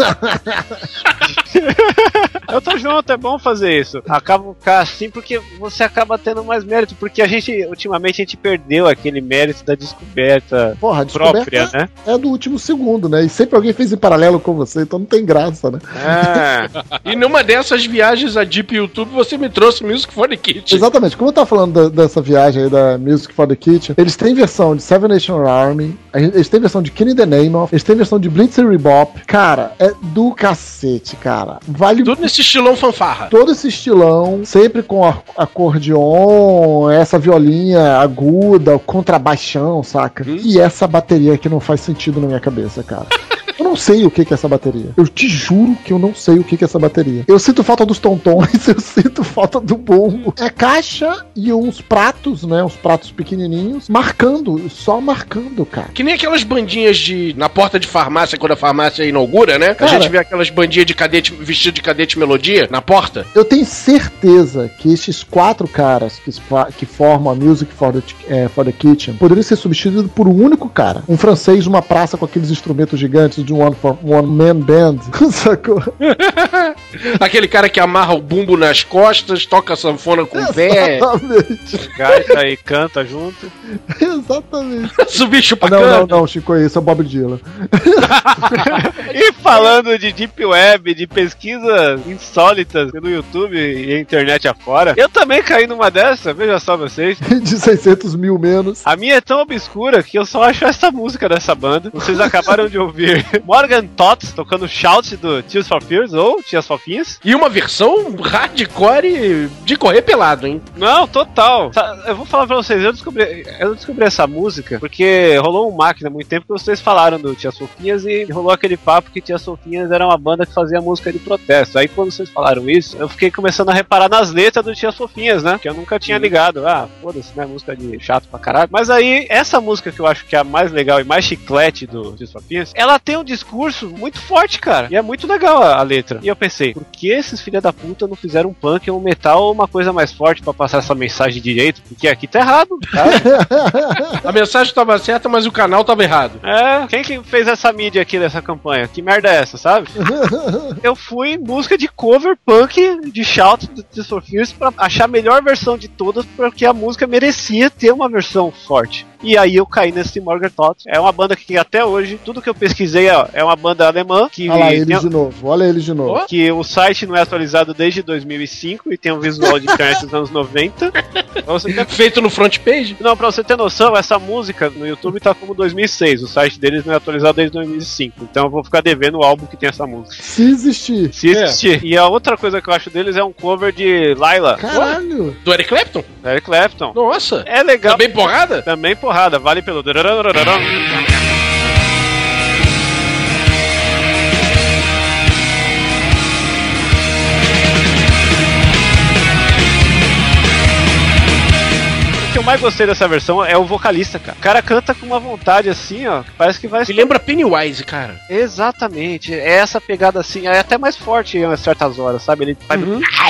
Eu tô junto, é bom fazer isso. Acaba ficar assim porque você acaba tendo mais mérito, porque ultimamente a gente perdeu aquele mérito da descoberta, a própria, né? É do último segundo, né? E sempre alguém fez em paralelo com você, então não tem graça, né? E numa dessas viagens a Deep YouTube, você me trouxe Music for the Kitchen. Exatamente, como eu tava falando dessa viagem aí da Music for the Kitchen, eles têm versão de Seven Nation Army, eles têm versão de Killing the Name Of, eles têm versão de Blitz and Bebop. Cara, é do cacete, cara. Vale tudo nesse estilão fanfarra. Todo esse estilão, sempre com acordeon, essa violinha aguda, o contrabaixão, saca? E essa bateria que não faz sentido na minha cabeça, cara. Eu não sei o que é essa bateria. Eu te juro que eu não sei o que é essa bateria. Eu sinto falta dos tontões, eu sinto falta do bombo. É caixa e uns pratos, né? Uns pratos pequenininhos, só marcando, cara. Que nem aquelas bandinhas na porta de farmácia, quando a farmácia inaugura, né? Cara, a gente vê aquelas bandinhas de cadete, vestido de cadete melodia, na porta. Eu tenho certeza que esses 4 caras que formam a Music for the Kitchen poderiam ser substituídos por um único cara. Um francês numa praça com aqueles instrumentos gigantes de One Man Band. Sacou? Aquele cara que amarra o bumbo nas costas, toca sanfona com o pé. Exatamente. Gaita e canta junto. Exatamente. Subir chupacana. Não, Chico, esse é o Bob Dylan. E falando de Deep Web, de pesquisas insólitas pelo YouTube e a internet afora, eu também caí numa dessa, veja só vocês. De 600 mil menos. A minha é tão obscura que eu só acho essa música dessa banda. Vocês acabaram de ouvir Morgan Tots tocando Shout do Tears for Fears ou Tias Fofinhas. E uma versão hardcore de correr pelado, hein? Não, total. Eu vou falar pra vocês, eu descobri essa música porque rolou uma máquina há muito tempo que vocês falaram do Tias Fofinhas e rolou aquele papo que Tias Fofinhas era uma banda que fazia música de protesto. Aí quando vocês falaram isso, eu fiquei começando a reparar nas letras do Tias Fofinhas, né? Que eu nunca tinha ligado. Foda-se, né? Música de chato pra caralho. Mas aí, essa música que eu acho que é a mais legal e mais chiclete do Tias Fofinhas, ela tem um discurso muito forte, cara. E é muito legal a letra. E eu pensei, por que esses filha da puta não fizeram um punk ou um metal ou uma coisa mais forte pra passar essa mensagem direito? Porque aqui tá errado, tá? A mensagem tava certa, mas o canal tava errado. É, quem que fez essa mídia aqui dessa campanha? Que merda é essa, sabe? Eu fui em busca de cover punk de Shout do Tears for Fears pra achar a melhor versão de todas, porque a música merecia ter uma versão forte. E aí eu caí nesse Morgan Thought. É uma banda que até hoje, tudo que eu pesquisei, ó, é uma banda alemã que... Olha lá eles de novo, olha eles de novo. Que o site não é atualizado desde 2005 e tem um visual de internet dos anos 90. Feito no front page? Não, pra você ter noção, essa música no YouTube tá como 2006. O site deles não é atualizado desde 2005. Então eu vou ficar devendo o álbum que tem essa música. Se existir. Se existir. E a outra coisa que eu acho deles é um cover de Laila. Caralho. Do Eric Clapton? Eric Clapton. Nossa. É legal. Também porrada? Também porrada. Vale pelo... O que eu mais gostei dessa versão é o vocalista, cara. O cara canta com uma vontade assim, ó, que parece que vai... Me lembra Pennywise, cara. Exatamente. É essa pegada assim, é até mais forte em certas horas, sabe? Ele faz...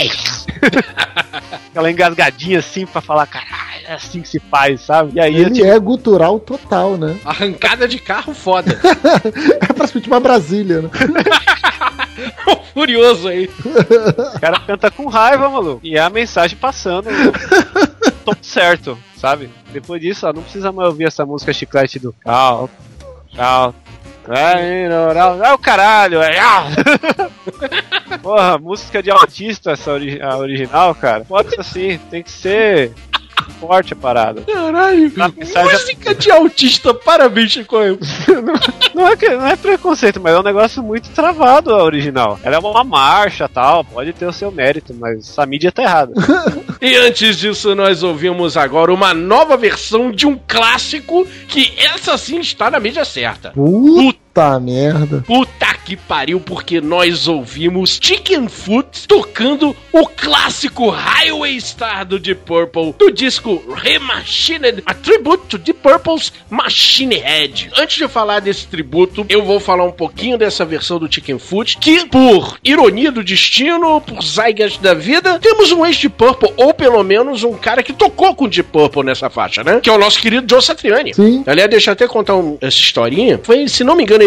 Aquela engasgadinha assim pra falar, caralho, é assim que se faz, sabe? E aí ele é gutural total, né? Arrancada de carro foda. É praticamente uma Brasília, né? Furioso aí. O cara canta com raiva, maluco. E é a mensagem passando. Tô certo, sabe? Depois disso, ó, não precisa mais ouvir essa música chiclete do Tchau. É o caralho, é. Porra, música de autista essa a original, cara. Pode ser assim, tem que ser forte a parada. Caralho, música de autista, parabéns, Chico. Não é preconceito, mas é um negócio muito travado a original. Ela é uma marcha tal, pode ter o seu mérito, mas essa mídia tá errada. E antes disso, nós ouvimos agora uma nova versão de um clássico que essa sim está na mídia certa. Puta merda. Puta que pariu, porque nós ouvimos Chicken Foot tocando o clássico Highway Star do Deep Purple, do disco Remachined, a tributo to Deep Purple's Machine Head. Antes de falar desse tributo, eu vou falar um pouquinho dessa versão do Chicken Foot, que por ironia do destino, por zeitgeist da vida, temos um ex-Deep Purple, ou pelo menos um cara que tocou com Deep Purple nessa faixa, né? Que é o nosso querido Joe Satriani. Sim. Aliás, deixa eu até contar essa historinha. Foi, se não me engano, em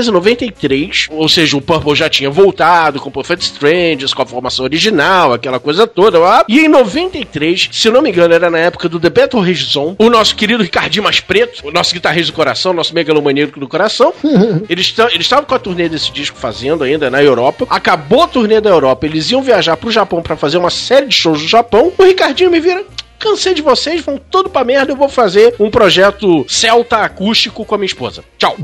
1993, ou seja, o Purple já tinha voltado com Perfect Strangers, com a formação original, aquela coisa toda lá. E em 93, se não me engano, era na época do The Battle Rage Zone, o nosso querido Ricardinho Mais Preto, o nosso guitarrista do coração, nosso megalomaníaco do coração, eles estavam com a turnê desse disco fazendo ainda na Europa. Acabou a turnê da Europa, eles iam viajar pro Japão pra fazer uma série de shows no Japão. O Ricardinho me vira... Cansei de vocês, vão tudo pra merda, eu vou fazer um projeto celta acústico com a minha esposa. Tchau.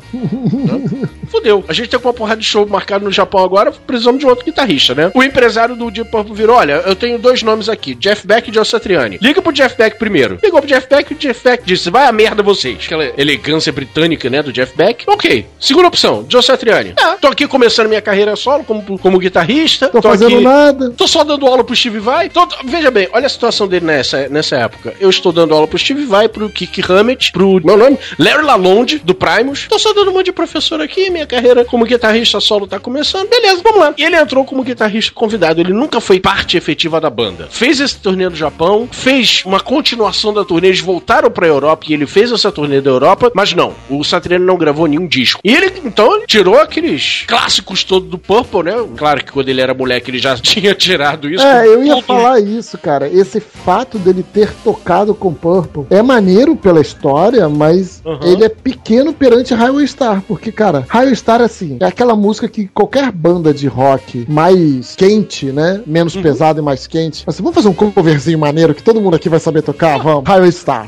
Fudeu. A gente tem uma porrada de show marcado no Japão agora, precisamos de outro guitarrista, né? O empresário do Deep Purple virou, olha, eu tenho dois nomes aqui, Jeff Beck e Joe Satriani. Liga pro Jeff Beck primeiro. Ligou pro Jeff Beck e o Jeff Beck disse, vai a merda vocês. Aquela elegância britânica, né, do Jeff Beck. Ok. Segunda opção, Joe Satriani. Tô aqui começando minha carreira solo como guitarrista. Tô fazendo aqui, nada. Tô só dando aula pro Steve Vai. Veja bem, olha a situação dele nessa época. Eu estou dando aula pro Steve Vai, pro Kiki Hammett, pro meu nome, Larry Lalonde, do Primus. Tô só dando uma de professor aqui, minha carreira como guitarrista solo tá começando. Beleza, vamos lá. E ele entrou como guitarrista convidado, ele nunca foi parte efetiva da banda. Fez esse turnê do Japão, fez uma continuação da turnê, eles voltaram pra Europa e ele fez essa turnê da Europa, mas não, o Satriani não gravou nenhum disco. E ele, então, ele tirou aqueles clássicos todos do Purple, né? Claro que quando ele era moleque ele já tinha tirado isso. Eu ia falar isso, cara. Esse fato dele ter tocado com Purple é maneiro pela história, mas ele é pequeno perante Highway Star, porque, cara, Highway Star, assim, é aquela música que qualquer banda de rock mais quente, né, menos pesado e mais quente, assim, vamos fazer um coverzinho maneiro que todo mundo aqui vai saber tocar? Vamos, Highway Star.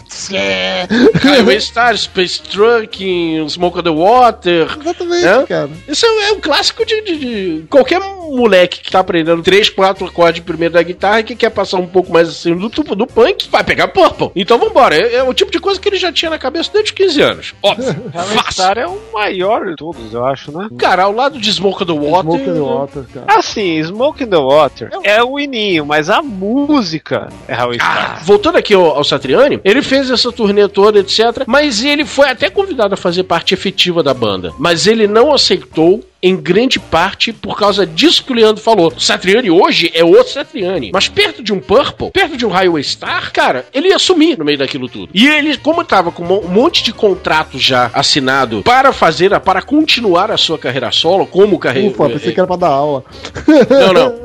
Highway Star, Space Trucking, Smoke on the Water. Exatamente, cara. Isso é um clássico de qualquer moleque que tá aprendendo 3, 4 acordes primeiro da guitarra e que quer passar um pouco mais assim do punk, vai pegar Purple. Então vambora. É o tipo de coisa que ele já tinha na cabeça desde os 15 anos. Óbvio. Highway Star é o maior de todos. Waters, eu acho, né? Cara, ao lado de Smoke on the Water... Smoke on the Water, cara. Assim, Smoke in the Water é o Ininho, mas a música é Highway Star. Voltando aqui ao Satriani, ele fez essa turnê toda, etc. Mas ele foi até convidado a fazer parte efetiva da banda. Mas ele não aceitou, em grande parte por causa disso que o Leandro falou. O Satriani hoje é outro Satriani. Mas perto de um Purple, perto de um Highway Star, cara, ele ia sumir no meio daquilo tudo. E ele, como tava com um monte de contrato já assinado para continuar a sua carreira solo, como carreira... Ufa, pensei que era pra dar aula. Não.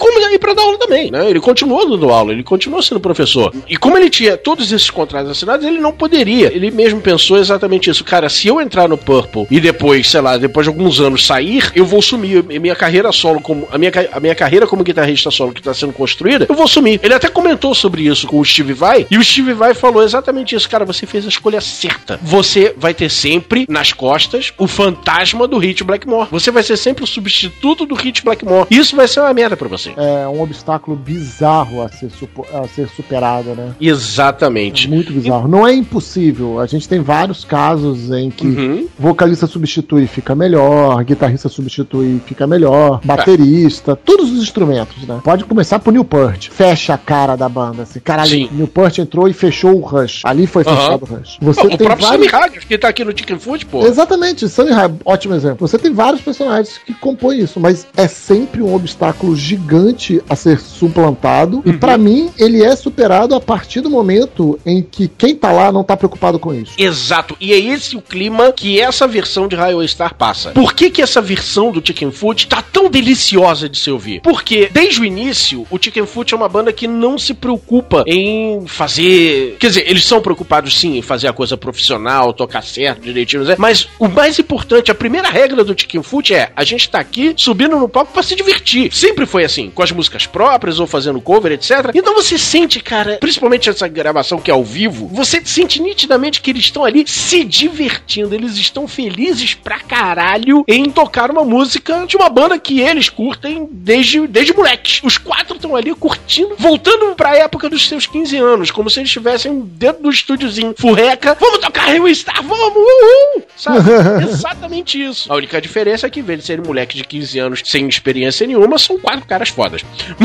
E pra dar aula também, né? Ele continuou dando aula, ele continuou sendo professor. E como ele tinha todos esses contratos assinados, ele não poderia. Ele mesmo pensou exatamente isso. Cara, se eu entrar no Purple e depois, sei lá, depois de alguns anos sair, eu vou sumir. Minha carreira solo, a minha carreira como guitarrista solo que está sendo construída, eu vou sumir. Ele até comentou sobre isso com o Steve Vai, e o Steve Vai falou exatamente isso. Cara, você fez a escolha certa. Você vai ter sempre nas costas o fantasma do Hit Blackmore. Você vai ser sempre o substituto do Hit Blackmore. Isso vai ser uma merda pra você. É um obstáculo bizarro a ser superado, né? Exatamente. É muito bizarro. Não é impossível. A gente tem vários casos em que vocalista substitui e fica melhor, guitarrista substitui e fica melhor, baterista, todos os instrumentos, né? Pode começar por Newport. Fecha a cara da banda, assim. Caralho, Sim. Newport entrou e fechou o Rush. Ali foi fechado o Rush. Você O tem próprio Sammy Hagar, que tá aqui no Chicken Food, pô. Exatamente, Sammy Hagar, ótimo exemplo. Você tem vários personagens que compõem isso, mas é sempre um obstáculo gigante a ser suplantado, e pra mim, ele é superado a partir do momento em que quem tá lá não tá preocupado com isso. Exato, e é esse o clima que essa versão de Highway Star passa. Por que essa versão do Chicken Foot tá tão deliciosa de se ouvir? Porque, desde o início, o Chicken Foot é uma banda que não se preocupa em fazer... Quer dizer, eles são preocupados sim em fazer a coisa profissional, tocar certo, direitinho, né? Mas o mais importante, a primeira regra do Chicken Foot é: a gente tá aqui subindo no palco pra se divertir. Sempre foi assim, com as músicas próprias ou fazendo cover, etc. Então você sente, cara, principalmente essa gravação que é ao vivo, você sente nitidamente que eles estão ali se divertindo, eles estão felizes pra caralho em tocar uma música de uma banda que eles curtem desde moleques. Os quatro estão ali curtindo, voltando pra época dos seus 15 anos, como se eles estivessem dentro do estúdiozinho furreca. Vamos tocar Highway Star, vamos, uhul! Sabe? Exatamente isso. A única diferença é que, em vez de serem moleques de 15 anos sem experiência nenhuma, são quatro caras fodas.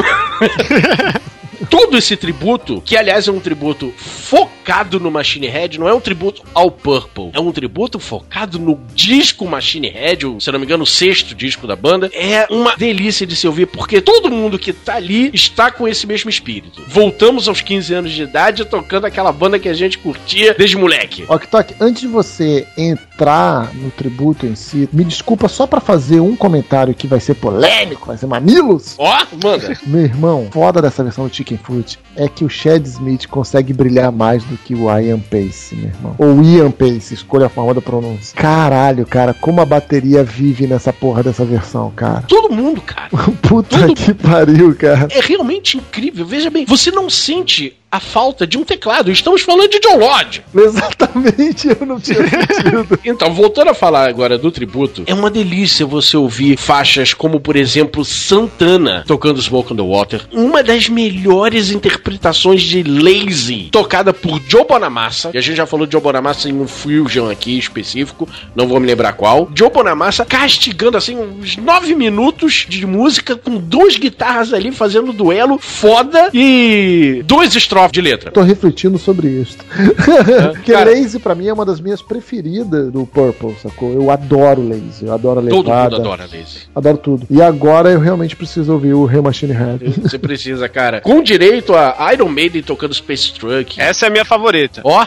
Todo esse tributo, que aliás é um tributo focado no Machine Head, não é um tributo ao Purple, é um tributo focado no disco Machine Head, ou, se não me engano, o 6º disco da banda. É uma delícia de se ouvir, porque todo mundo que tá ali está com esse mesmo espírito. Voltamos aos 15 anos de idade tocando aquela banda que a gente curtia desde moleque. Ok, antes de você entrar no tributo em si, me desculpa só pra fazer um comentário que vai ser polêmico, vai ser mamilos. Ó, manda. Meu irmão, foda dessa versão do Chicken Foot é que o Chad Smith consegue brilhar mais do que o Ian Pace, meu irmão. Ou Ian Pace, escolha a forma da pronúncia. Caralho, cara, como a bateria vive nessa porra dessa versão, cara. Todo mundo, cara. Puta que pariu, cara. É realmente incrível. Veja bem, você não sente a falta de um teclado. Estamos falando de John Lodge. Exatamente, eu não tinha sentido. Então, voltando a falar agora do tributo, é uma delícia você ouvir faixas como, por exemplo, Santana tocando Smoke on the Water. Uma das melhores interpretações de Lazy, tocada por Joe Bonamassa. E a gente já falou de Joe Bonamassa em um Fusion aqui específico, não vou me lembrar qual. Joe Bonamassa castigando assim uns 9 minutos de música com 2 guitarras ali fazendo duelo foda e 2 estrofes de letra. Tô refletindo sobre isso. Porque cara, Lazy pra mim é uma das minhas preferidas do Purple, sacou? Eu adoro Lazy, eu adoro a levada. Todo mundo adora Lazy. Adoro tudo. E agora eu realmente preciso ouvir o Real Machine Head. Você precisa, cara. Com direito a Iron Maiden tocando Space Truck. Essa é a minha favorita. Ó.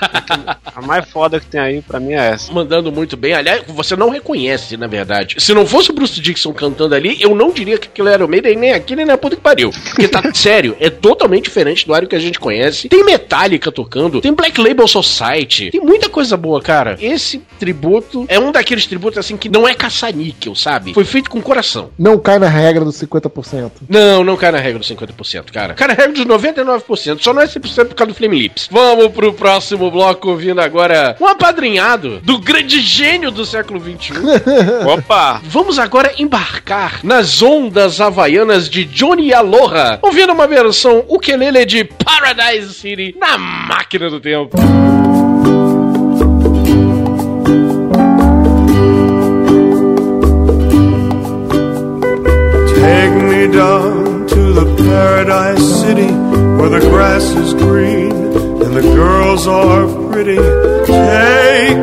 A mais foda que tem aí pra mim é essa. Mandando muito bem. Aliás, você não reconhece, na verdade. Se não fosse o Bruce Dickinson cantando ali, eu não diria que aquilo era Iron Maiden, nem aqui, nem na puta que pariu. Porque tá sério, é totalmente diferente do Iron que a gente conhece. Tem Metallica tocando, tem Black Label Society, tem muita coisa boa, cara. Esse tributo é um daqueles tributos assim que não é caça-níquel, sabe? Foi feito com coração. Não cai na regra dos 50%. Não cai na regra dos 50%, cara. Cai na regra dos 99%, só não é 100% por causa do Flame Lips. Vamos pro próximo bloco, ouvindo agora um apadrinhado do grande gênio do século XXI. Opa! Vamos agora embarcar nas ondas havaianas de Johnny Aloha, ouvindo uma versão ukelele de Paradise City na máquina do tempo. me down to the paradise city where the grass is green and the girls are pretty. Take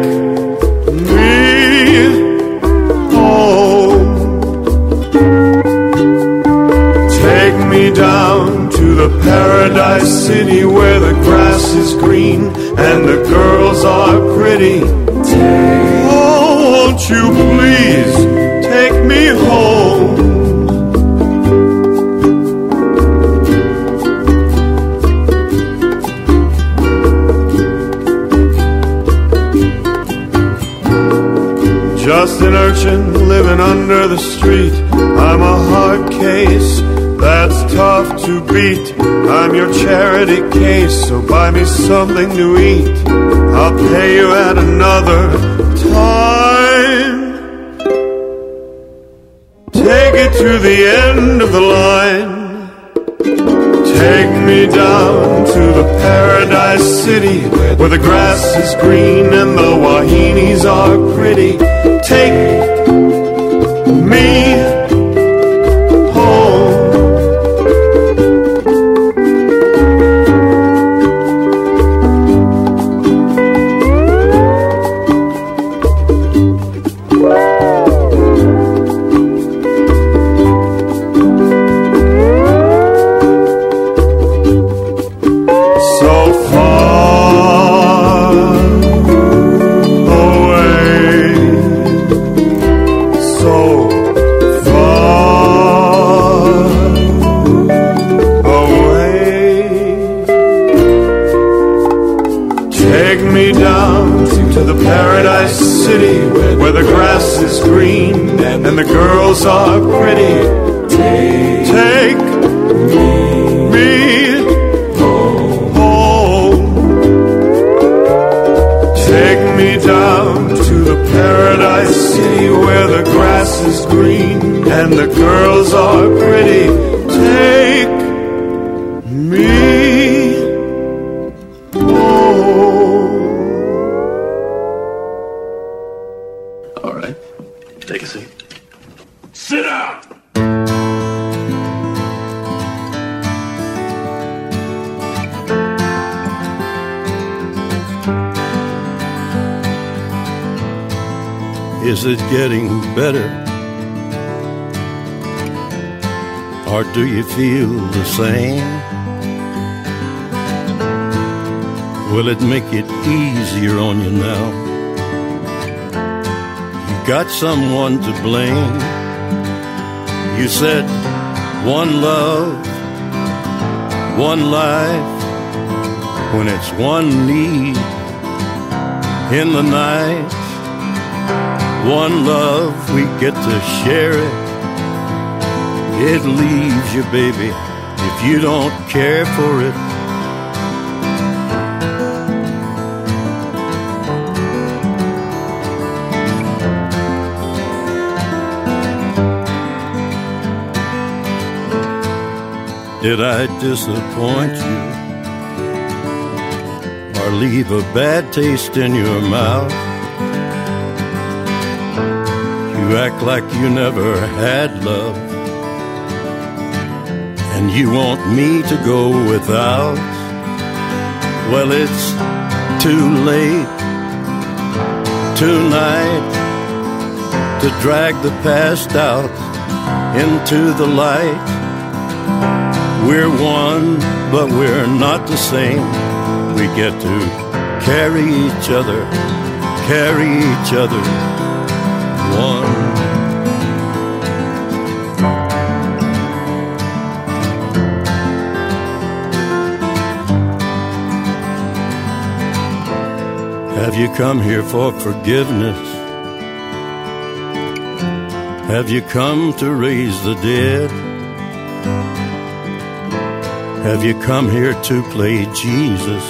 me home. Take me down to the paradise city where the grass is green and the girls are pretty. Oh, won't you please take me home? Just an urchin living under the street. I'm a hard case that's tough to beat. I'm your charity case, so buy me something to eat. I'll pay you at another time. Take it to the end of the line. Take me down to the paradise city where the grass is green and the wahinis are pretty. Take me home. And the girls are pretty. Take me home. Take me down to the paradise city where the grass is green and the girls are pretty. Take me home. All right, take a seat. Sit down! Is it getting better? Or do you feel the same? Will it make it easier on you now? You got someone to blame. You said one love, one life, when it's one need in the night. One love, we get to share it. It leaves you, baby, if you don't care for it. Did I disappoint you or leave a bad taste in your mouth? You act like you never had love, and you want me to go without. Well, it's too late tonight to drag the past out into the light. We're one, but we're not the same. We get to carry each other one. Have you come here for forgiveness? Have you come to raise the dead? Have you come here to play Jesus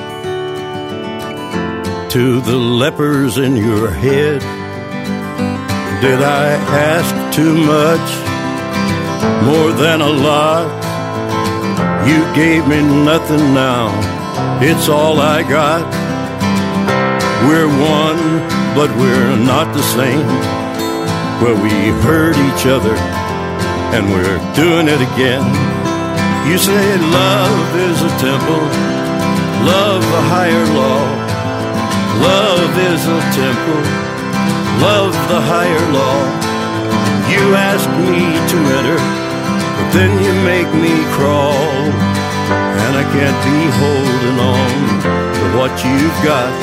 to the lepers in your head? Did I ask too much, more than a lot? You gave me nothing now, it's all I got. We're one, but we're not the same. Well, we hurt each other and we're doing it again. You say love is a temple, love a higher law. Love is a temple, love the higher law. You ask me to enter, but then you make me crawl. And I can't be holding on to what you've got,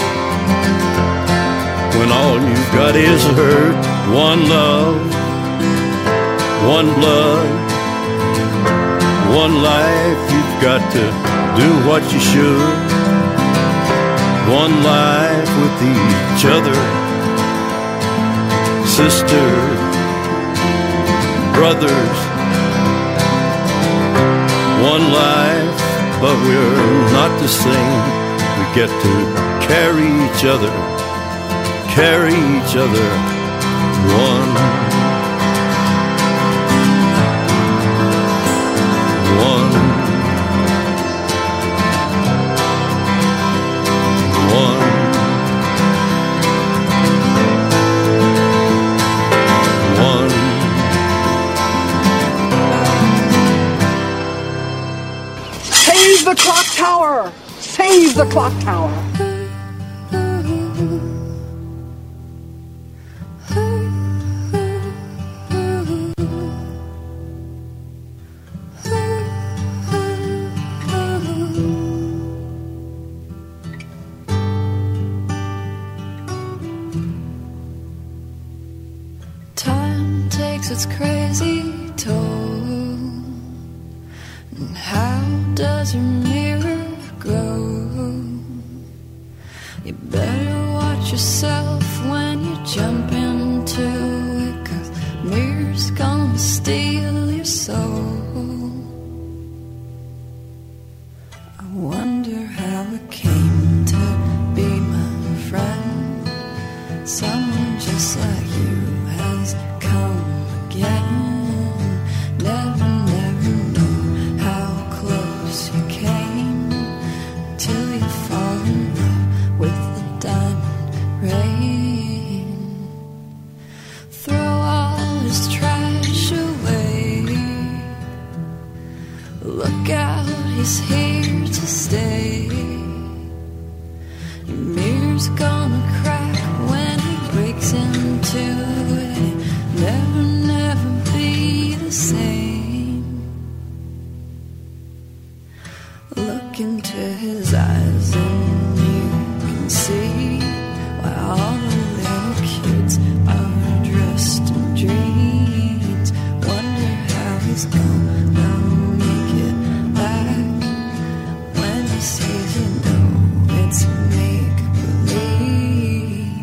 when all you've got is hurt. One love, one blood, one life. You've got to do what you should. One life with each other, sisters, brothers. One life, but we're not the same. We get to carry each other, carry each other. One, one, one, one. Save the clock tower! Save the clock tower! Time takes its crazy toll. And how does your mirror grow? You better watch yourself when you jump into it, 'cause mirror's gonna steal your soul. I wonder how it came to be, my friend. Someone just like you has come again. Never know how close you came till you fall in love with the diamond rain. Throw all his trash away. Look out, he's here to stay. Your mirror's gonna crack when he breaks into it. Never be the same. Look into his eyes and you can see why all the little kids are dressed in dreams. Wonder how he's gonna make it back when he sees you know it's make believe.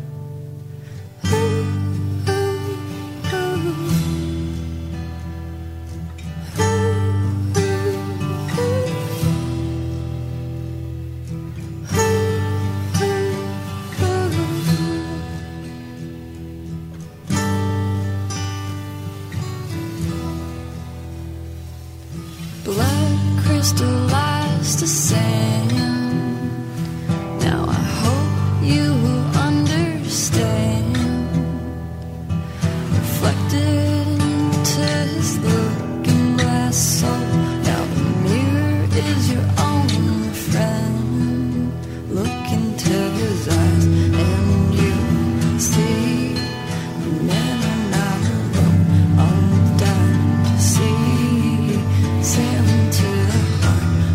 Blood crystallized to sand. Now I hope you will understand. Reflected into his looking glass soul. Now the mirror is your only friend. Look into his eyes and you see the man I'm not alone. I'm dying to see. Sailing to the heart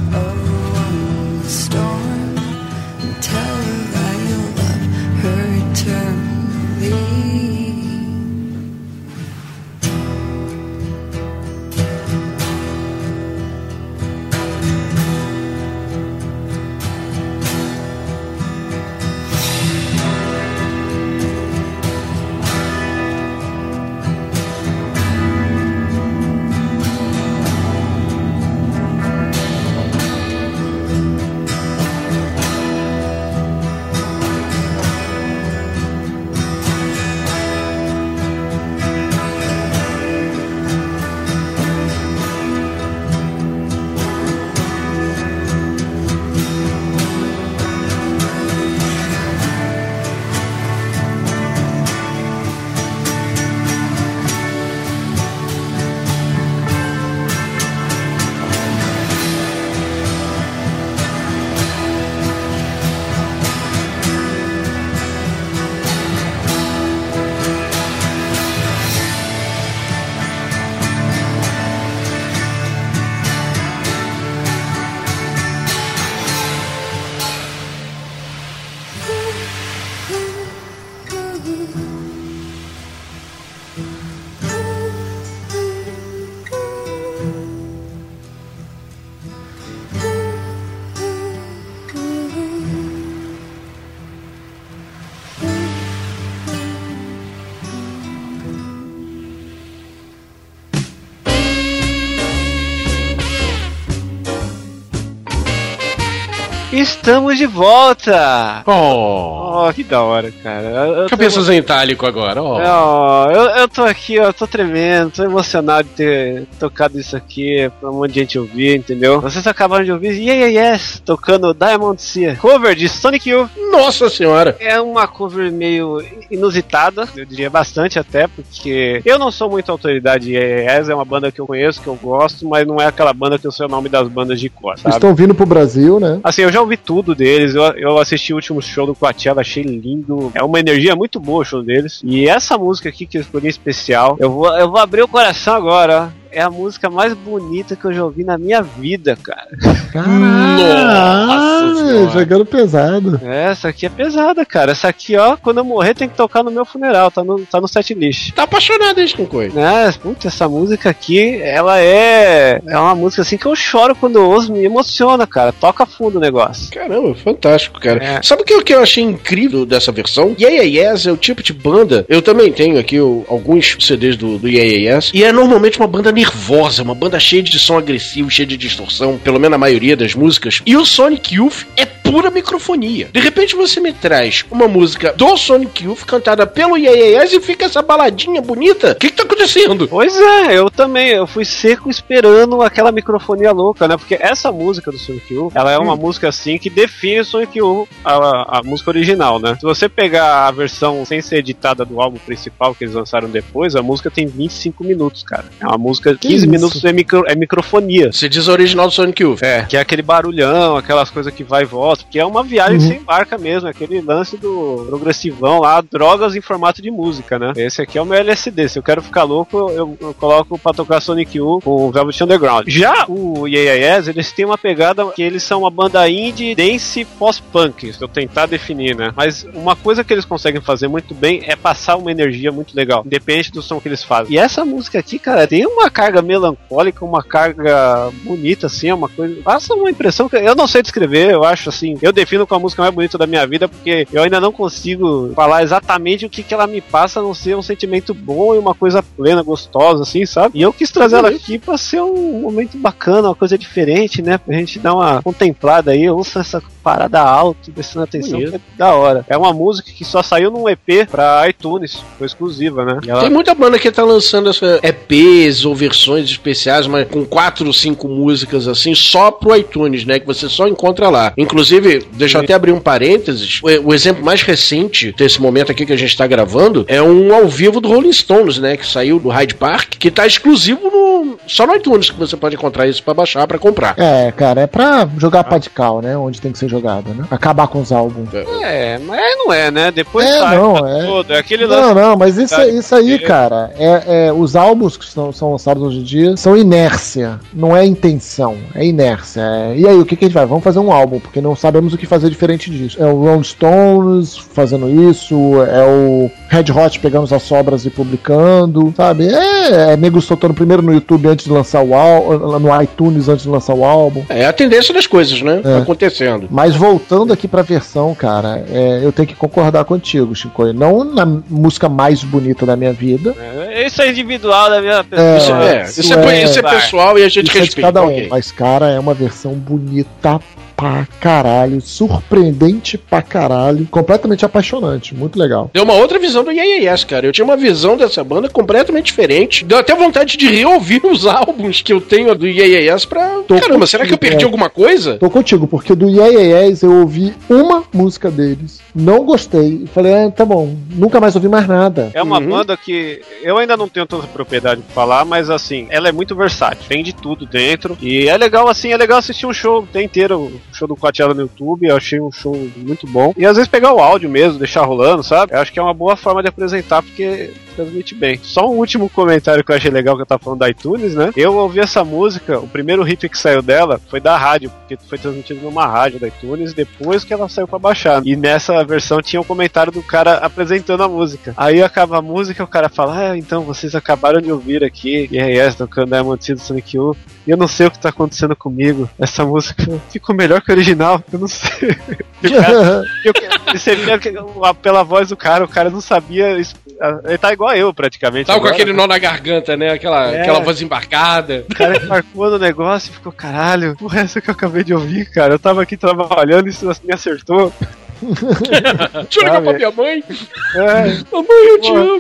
Estamos de volta! Oh, que da hora, cara. Cabeças em itálico agora, Eu tô aqui, eu tô tremendo, tô emocionado de ter tocado isso aqui pra um monte de gente ouvir, entendeu? Vocês acabaram de ouvir Yes, tocando Diamond Sea, cover de Sonic Youth. Nossa senhora! É uma cover meio inusitada, eu diria bastante até, porque eu não sou muito autoridade de Yes, é uma banda que eu conheço, que eu gosto, mas não é aquela banda que eu sei o nome das bandas de cor, sabe? Estão vindo pro Brasil, né? Assim, eu já ouvi tudo deles, eu assisti o último show do Coachella, achei lindo, é uma energia muito boa o show deles, e essa música aqui que eu escolhi em especial, eu vou abrir o coração agora, ó. É a música mais bonita que eu já ouvi na minha vida, cara. Nossa, jogando pesado. Essa aqui é pesada, cara. Essa aqui, ó, quando eu morrer tem que tocar no meu funeral, tá no set list. Tá apaixonado, hein, Shinkoi? Putz, essa música aqui, ela é uma música assim que eu choro quando eu ouço, me emociona, cara. Toca fundo o negócio. Caramba, fantástico, cara. Sabe o que eu achei incrível dessa versão? Yes é o tipo de banda, eu também tenho aqui alguns CDs do Yes, e é normalmente uma banda nervosa, uma banda cheia de som agressivo, cheia de distorção, pelo menos na maioria das músicas. E o Sonic Youth é pura microfonia. De repente você me traz uma música do Sonic Youth cantada pelo Yes e fica essa baladinha bonita. O que tá acontecendo? Pois é, eu também, eu fui seco esperando aquela microfonia louca, né? Porque essa música do Sonic Youth, ela é uma música assim que define o Sonic Youth, a música original, né? Se você pegar a versão sem ser editada do álbum principal que eles lançaram depois, a música tem 25 minutos, cara. É uma música 15 minutos é microfonia. Você diz a original do Sonic Youth. Que é aquele barulhão, aquelas coisas que vai e volta, que é uma viagem sem marca mesmo, aquele lance do progressivão lá, drogas em formato de música, né? Esse aqui é o meu LSD, se eu quero ficar louco, eu coloco pra tocar Sonic Youth com Velvet Underground. Já o Yes, eles têm uma pegada que eles são uma banda indie, dance, pós-punk, se eu tentar definir, né? Mas uma coisa que eles conseguem fazer muito bem é passar uma energia muito legal, independente do som que eles fazem. E essa música aqui, cara, tem uma carga melancólica, uma carga bonita, assim, é uma coisa... Passa uma impressão que eu não sei descrever, eu acho, assim, eu defino como a música mais bonita da minha vida, porque eu ainda não consigo falar exatamente o que ela me passa, a não ser um sentimento bom e uma coisa plena, gostosa, assim, sabe? E eu quis trazer ela aqui pra ser um momento bacana, uma coisa diferente, né? Pra gente dar uma contemplada aí, ouça essa parada alto, prestando atenção, que é da hora. É uma música que só saiu num EP pra iTunes, foi exclusiva, né? Tem muita banda que tá lançando essa EPs ou versões especiais, mas com 4 ou 5 músicas assim, só pro iTunes, né? Que você só encontra lá. Inclusive, deixa eu até abrir um parênteses, o exemplo mais recente desse momento aqui que a gente tá gravando é um ao vivo do Rolling Stones, né? Que saiu do Hyde Park, que tá exclusivo só no iTunes, que você pode encontrar isso pra baixar, pra comprar. Cara, é pra jogar padical, né? Onde tem que ser jogado, né? Acabar com os álbuns. Mas não é, né? Depois sai todo. É aquele lance. Não, mas isso aí, cara, os álbuns que são lançados hoje em dia são inércia, não é intenção, é inércia. E aí, o que a gente vai? Vamos fazer um álbum, porque não sabemos o que fazer diferente disso. É o Rolling Stones fazendo isso, é o Red Hot pegando as sobras e publicando, sabe? Nego soltando primeiro no YouTube antes de lançar o álbum, no iTunes antes de lançar o álbum. É a tendência das coisas, né? Acontecendo. Mas voltando aqui pra versão, cara, eu tenho que concordar contigo, Shinkoi. Não na música mais bonita da minha vida. Isso é individual da minha pessoa. Isso é pessoal e a gente respeita. De cada um. Mas, cara, é uma versão bonita pra caralho, surpreendente pra caralho, completamente apaixonante, muito legal. Deu uma outra visão do Yes, cara. Eu tinha uma visão dessa banda completamente diferente. Deu até vontade de reouvir os álbuns que eu tenho do Yes pra... Caramba, será que eu perdi alguma coisa? Tô contigo, porque do Yes eu ouvi uma música deles, não gostei, e falei, tá bom, nunca mais ouvi mais nada. É uma banda que eu ainda não tenho tanta propriedade pra falar, mas assim, ela é muito versátil, tem de tudo dentro, e é legal assistir um show inteiro, show do Coachella no YouTube, eu achei um show muito bom. E às vezes pegar o áudio mesmo, deixar rolando, sabe? Eu acho que é uma boa forma de apresentar, porque transmite bem. Só um último comentário que eu achei legal, que eu tava falando da iTunes, né? Eu ouvi essa música, o primeiro hit que saiu dela foi da rádio, porque foi transmitido numa rádio da iTunes, depois que ela saiu pra baixar. E nessa versão tinha um comentário do cara apresentando a música. Aí acaba a música, o cara fala, então vocês acabaram de ouvir aqui Yes tocando Diamond Sea do Sonic Youth, e eu não sei o que tá acontecendo comigo. Essa música ficou melhor que o original, eu não sei. Eu percebia pela voz do cara, o cara não sabia. Ele tá igual igual eu, praticamente. Tava com aquele nó na garganta, né? Aquela voz embarcada. O cara embarcou no negócio e ficou, caralho, porra, essa que eu acabei de ouvir, cara. Eu tava aqui trabalhando e isso me acertou. Deixa eu ligar pra minha mãe. Mamãe, eu te amo.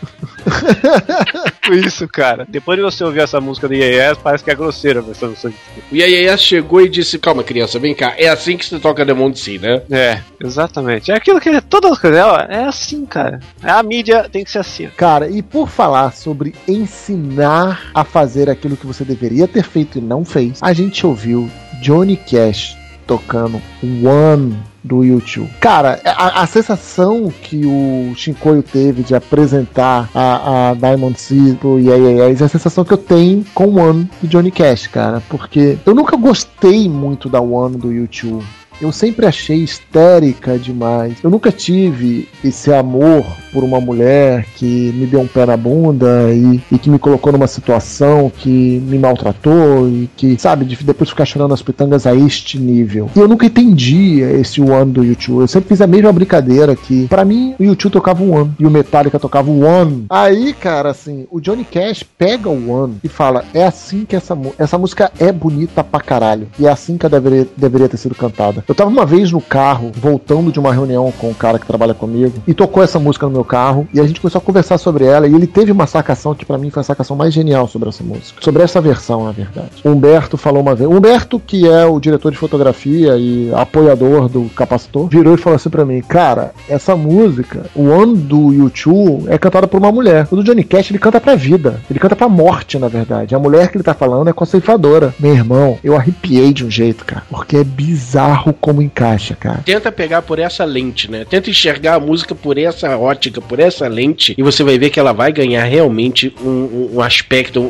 Isso, cara. Depois de você ouvir essa música do IAS, parece que é grosseira, mas não sei. O IAS chegou e disse: calma, criança, vem cá. É assim que você toca Demon Sea, né? É, exatamente. É aquilo que todas as coisas dela é assim, cara. A mídia tem que ser assim. Cara, e por falar sobre ensinar a fazer aquilo que você deveria ter feito e não fez, a gente ouviu Johnny Cash tocando One do YouTube. Cara, a sensação que o Shinkoio teve de apresentar a Diamond Sea pro é a sensação que eu tenho com o One do Johnny Cash, cara, porque eu nunca gostei muito da One do YouTube. Eu sempre achei histérica demais. Eu nunca tive esse amor por uma mulher que me deu um pé na bunda e que me colocou numa situação que me maltratou e que, sabe, de depois ficar chorando as pitangas a este nível. E eu nunca entendi esse One do YouTube. Eu sempre fiz a mesma brincadeira que, pra mim, o YouTube tocava o One e o Metallica tocava o One. Aí, cara, assim, o Johnny Cash pega o One e fala: é assim que essa música é bonita pra caralho. E é assim que ela deveria ter sido cantada. Eu tava uma vez no carro, voltando de uma reunião com um cara que trabalha comigo, e tocou essa música no meu carro, e a gente começou a conversar sobre ela, e ele teve uma sacação que pra mim foi a sacação mais genial sobre essa música. Sobre essa versão, na verdade. O Humberto falou uma vez, o Humberto, que é o diretor de fotografia e apoiador do Capacitor, virou e falou assim pra mim: cara, essa música, o One do YouTube, é cantada por uma mulher. O do Johnny Cash, ele canta pra vida. Ele canta pra morte, na verdade. A mulher que ele tá falando é conceituadora. Meu irmão, eu arrepiei de um jeito, cara, porque é bizarro como encaixa, cara. Tenta pegar por essa lente, né? Tenta enxergar a música por essa ótica, por essa lente, e você vai ver que ela vai ganhar realmente um aspecto,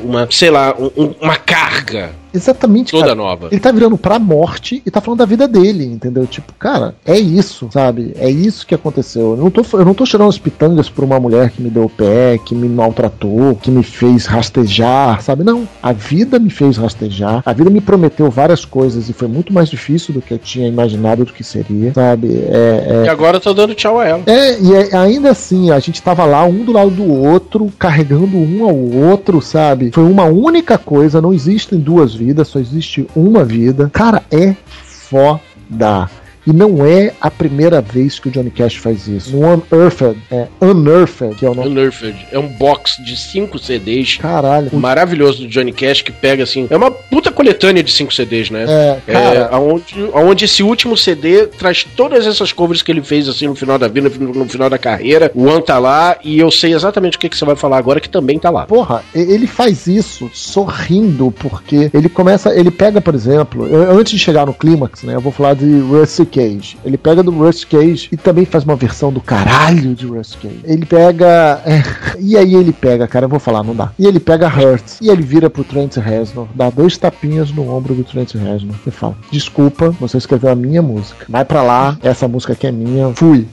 uma carga. Exatamente, toda cara. Nova. Ele tá virando pra morte e tá falando da vida dele, entendeu? Tipo, cara, é isso, sabe? É isso que aconteceu. Eu não tô tirando as pitangas por uma mulher que me deu o pé, que me maltratou, que me fez rastejar, sabe? Não. A vida me fez rastejar. A vida me prometeu várias coisas e foi muito mais difícil do que eu tinha imaginado do que seria, sabe? E agora eu tô dando tchau a ela. E ainda assim, a gente tava lá um do lado do outro, carregando um ao outro, sabe? Foi uma única coisa, não existem duas vidas, só existe uma vida. Cara, é foda. E não é a primeira vez que o Johnny Cash faz isso. No Unearthed, que é o nome. Unearthed. É um box de 5 CDs. Caralho. Maravilhoso do Johnny Cash, que pega assim... É uma puta coletânea de 5 CDs, né? Cara... Onde esse último CD traz todas essas covers que ele fez assim no final da vida, no final da carreira. O One tá lá e eu sei exatamente o que você vai falar agora, que também tá lá. Porra, ele faz isso sorrindo, porque ele pega, por exemplo... antes de chegar no clímax, né? Eu vou falar de Rusty Cage. Ele pega do Rusty Cage e também faz uma versão do caralho de Rusty Cage. Ele pega... E aí ele pega, cara, eu vou falar, não dá. E ele pega Hurt e ele vira pro Trent Reznor, dá 2 tapinhas no ombro do Trent Reznor e fala: desculpa, você escreveu a minha música. Vai pra lá, essa música aqui é minha. Fui.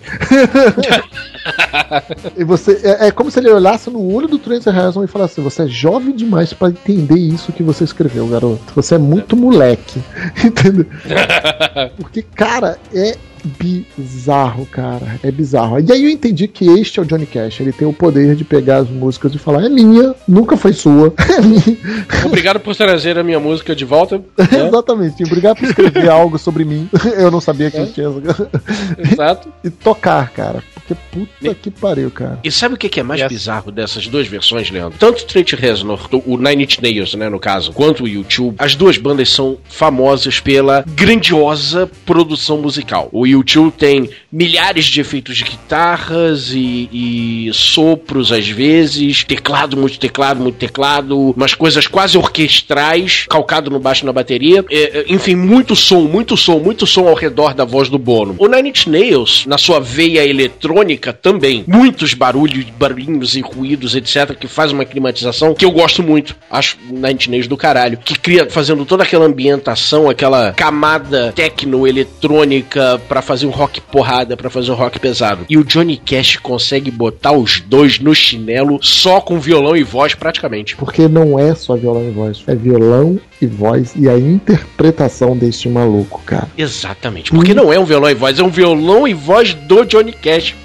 E você... É como se ele olhasse no olho do Trent Reznor e falasse: você é jovem demais pra entender isso que você escreveu, garoto. Você é muito moleque. Entendeu? Porque, cara, é bizarro, cara. É bizarro. E aí eu entendi que este é o Johnny Cash. Ele tem o poder de pegar as músicas e falar: é minha, nunca foi sua. É minha. Obrigado por trazer a minha música de volta. Exatamente. Obrigado por escrever algo sobre mim. Eu não sabia que eu tinha. Exato. E tocar, cara. Porque puta que pariu, cara. E sabe o que é mais bizarro dessas duas versões, Leandro? Tanto o Trent Reznor, o Nine Inch Nails, né, no caso, quanto o YouTube, as duas bandas são famosas pela grandiosa produção musical. O YouTube tem milhares de efeitos de guitarras e sopros às vezes, teclado, muito teclado, umas coisas quase orquestrais, calcado no baixo e na bateria. Enfim, muito som ao redor da voz do Bono. O Nine Inch Nails, na sua veia eletrônica, também. Muitos barulhinhos e ruídos, etc., que faz uma climatização que eu gosto muito. Acho Nine Inch Nails do caralho. Que cria, fazendo toda aquela ambientação, aquela camada tecno-eletrônica pra fazer um rock porrada, pra fazer um rock pesado. E o Johnny Cash consegue botar os dois no chinelo só com violão e voz, praticamente. Porque não é só violão e voz. É violão e voz e a interpretação deste maluco, cara. Exatamente. Porque não é um violão e voz, é um violão e voz do Johnny Cash.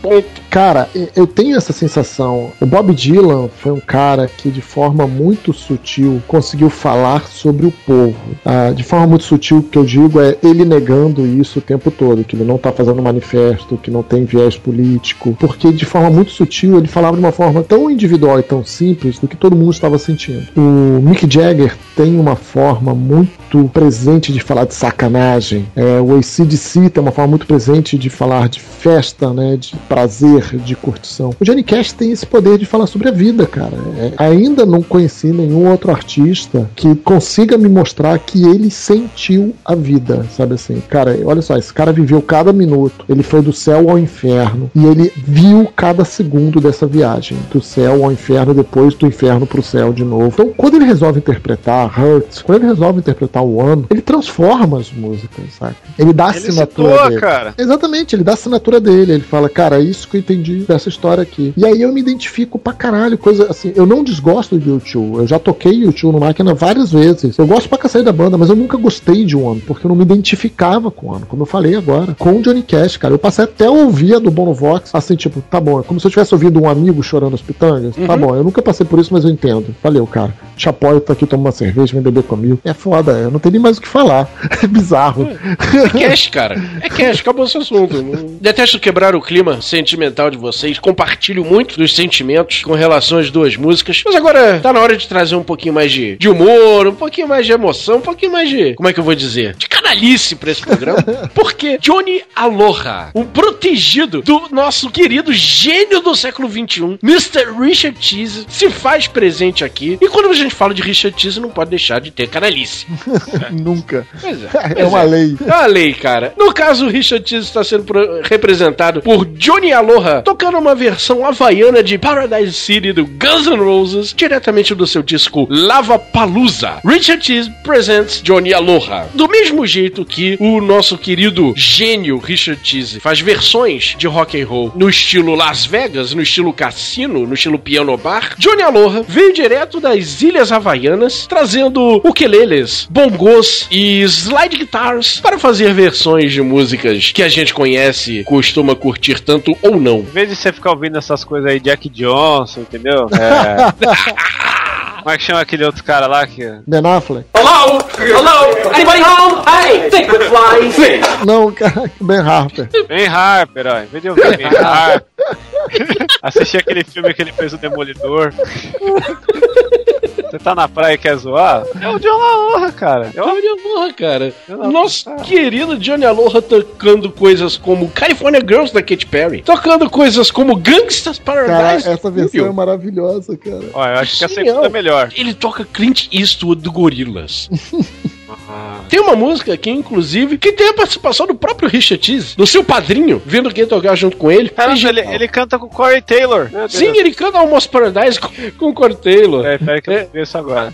ponto. Cara, eu tenho essa sensação. O Bob Dylan foi um cara que, de forma muito sutil, conseguiu falar sobre o povo. De forma muito sutil, o que eu digo é ele negando isso o tempo todo, que ele não tá fazendo manifesto, que não tem viés político, porque de forma muito sutil ele falava de uma forma tão individual e tão simples do que todo mundo estava sentindo. O Mick Jagger tem uma forma muito presente de falar de sacanagem. O AC/DC tem uma forma muito presente de falar de festa, né, de prazer, de curtição. O Johnny Cash tem esse poder de falar sobre a vida, cara. Ainda não conheci nenhum outro artista que consiga me mostrar que ele sentiu a vida, sabe assim? Cara, olha só, esse cara viveu cada minuto, ele foi do céu ao inferno e ele viu cada segundo dessa viagem, do céu ao inferno, depois do inferno pro céu de novo. Então, quando ele resolve interpretar Hurts, quando ele resolve interpretar One, ele transforma as músicas, sabe? Ele dá a assinatura dele. Cara. Exatamente, ele dá a assinatura dele, ele fala, cara, é isso que eu entendi dessa história aqui. E aí eu me identifico pra caralho, coisa assim, eu não desgosto de U2, eu já toquei U2 no Máquina várias vezes, eu gosto pra cacete da banda, mas eu nunca gostei de One, porque eu não me identificava com One, como eu falei agora, com o Johnny Cash, cara, eu passei até a ouvir a do Bono Vox, assim, tipo, tá bom, é como se eu tivesse ouvido um amigo chorando as pitangas, tá bom, eu nunca passei por isso, mas eu entendo, valeu, cara, te apoio, tá aqui tomando uma cerveja, vem beber comigo, é foda, eu não tenho nem mais o que falar, é bizarro. É Cash, cara, é Cash, acabou esse assunto. Detesto quebrar o clima sentimental de vocês, compartilho muito dos sentimentos com relação às duas músicas, mas agora tá na hora de trazer um pouquinho mais de humor, um pouquinho mais de emoção, um pouquinho mais de, como é que eu vou dizer, de canalice pra esse programa, porque Johnny Aloha, um protegido do nosso querido gênio do século XXI, Mr. Richard Cheese, se faz presente aqui, e quando a gente fala de Richard Cheese não pode deixar de ter canalice. Nunca. Pois É uma lei. É uma lei, cara. No caso, o Richard Cheese está sendo representado por Johnny Aloha, tocando uma versão havaiana de Paradise City do Guns N' Roses, diretamente do seu disco Lollapalooza. Richard Cheese presents Johnny Aloha. Do mesmo jeito que o nosso querido gênio Richard Cheese faz versões de rock and roll no estilo Las Vegas, no estilo cassino, no estilo piano bar, Johnny Aloha veio direto das Ilhas Havaianas, trazendo ukeleles, bongos e slide guitars para fazer versões de músicas que a gente conhece, costuma curtir tanto ou não. Em vez de você ficar ouvindo essas coisas aí, Jack Johnson, entendeu? Como é que chama aquele outro cara lá que... Ben Affleck? Hello? Hello? Anybody home? Hey, think with flying fish. Não, cara, Ben Harper. Ben Harper, ó. Em vez de ouvir Ben Harper, assistir aquele filme que ele fez, O Demolidor. Você tá na praia e quer zoar? É o Johnny Aloha, cara. É o Johnny Aloha, cara. Nosso querido Johnny Aloha tocando coisas como California Girls da Katy Perry, tocando coisas como Gangsta's Paradise. Cara, essa versão é maravilhosa, cara. Ó, eu acho que a segunda é melhor. Ele toca Clint Eastwood do Gorillaz. Tem uma música aqui, inclusive, que tem a participação do próprio Richard Cheese, do seu padrinho, vendo quem tocar junto com ele. Cara, ele canta com o Corey Taylor. Sim, ele canta Almost Paradise com o Corey Taylor. Peraí que eu vi isso agora.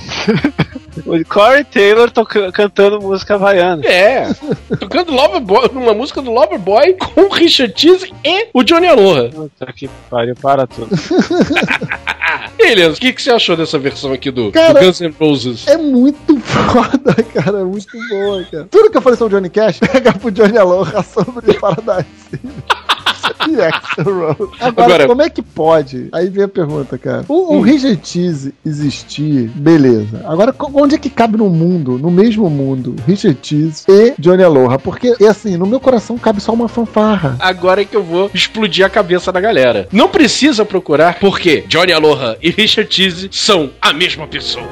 O Corey Taylor cantando música havaiana. Tocando Loverboy, uma música do Loverboy com o Richard Cheese e o Johnny Aloha. Puta que pariu, para tudo. Elias, o que você achou dessa versão aqui do Guns N' Roses? É muito foda, cara, é muito boa, cara. Tudo que eu falei sobre o Johnny Cash, pega pro Johnny Aloha sobre Paradise e Axl Rose. Agora, como é que pode? Aí vem a pergunta, cara. O Richard Cheese existir, beleza. Agora, onde é que cabe no mundo, no mesmo mundo, Richard Cheese e Johnny Aloha? Porque, assim, no meu coração cabe só uma fanfarra. Agora é que eu vou explodir a cabeça da galera. Não precisa procurar, porque Johnny Aloha e Richard Cheese são a mesma pessoa.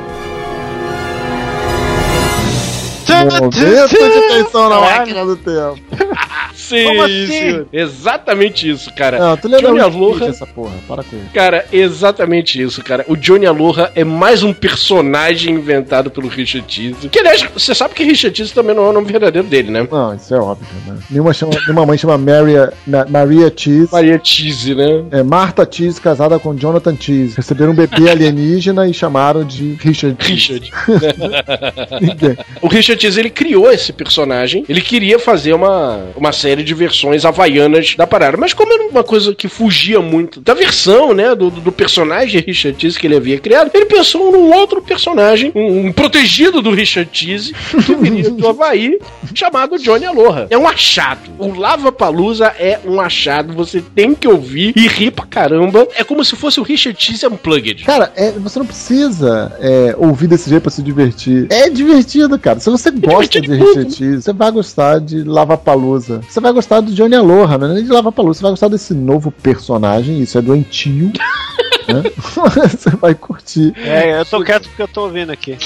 Momento de tensão na máquina do tempo. Sim, assim? Exatamente isso, cara. Não, tu lembra Johnny Aloha essa porra, para com isso. Cara, exatamente isso, cara. O Johnny Aloha é mais um personagem inventado pelo Richard Cheese. Que, aliás, você sabe que Richard Cheese também não é o nome verdadeiro dele, né? Não, isso é óbvio, né? Minha mãe chama Maria Cheese. Maria Cheese, né? É Martha Cheese casada com Jonathan Cheese. Receberam um bebê alienígena e chamaram de Richard Cheese. O Richard Cheese, ele criou esse personagem. Ele queria fazer uma série série de versões havaianas da parada. Mas como era uma coisa que fugia muito da versão, né, do personagem Richard Cheese que ele havia criado, ele pensou num outro personagem, um protegido do Richard Cheese, que viria do Havaí, chamado Johnny Aloha. É um achado. O Lollapalooza é um achado. Você tem que ouvir e rir pra caramba. É como se fosse o Richard Cheese Unplugged. Cara, você não precisa ouvir desse jeito pra se divertir. É divertido, cara. Se você gosta de Richard Cheese, você vai gostar de Lollapalooza. Você vai gostar do Johnny Aloha, não é nem de Lollapalooza. Você vai gostar desse novo personagem. Isso é doentio. Né? Você vai curtir. Eu tô quieto porque eu tô ouvindo aqui.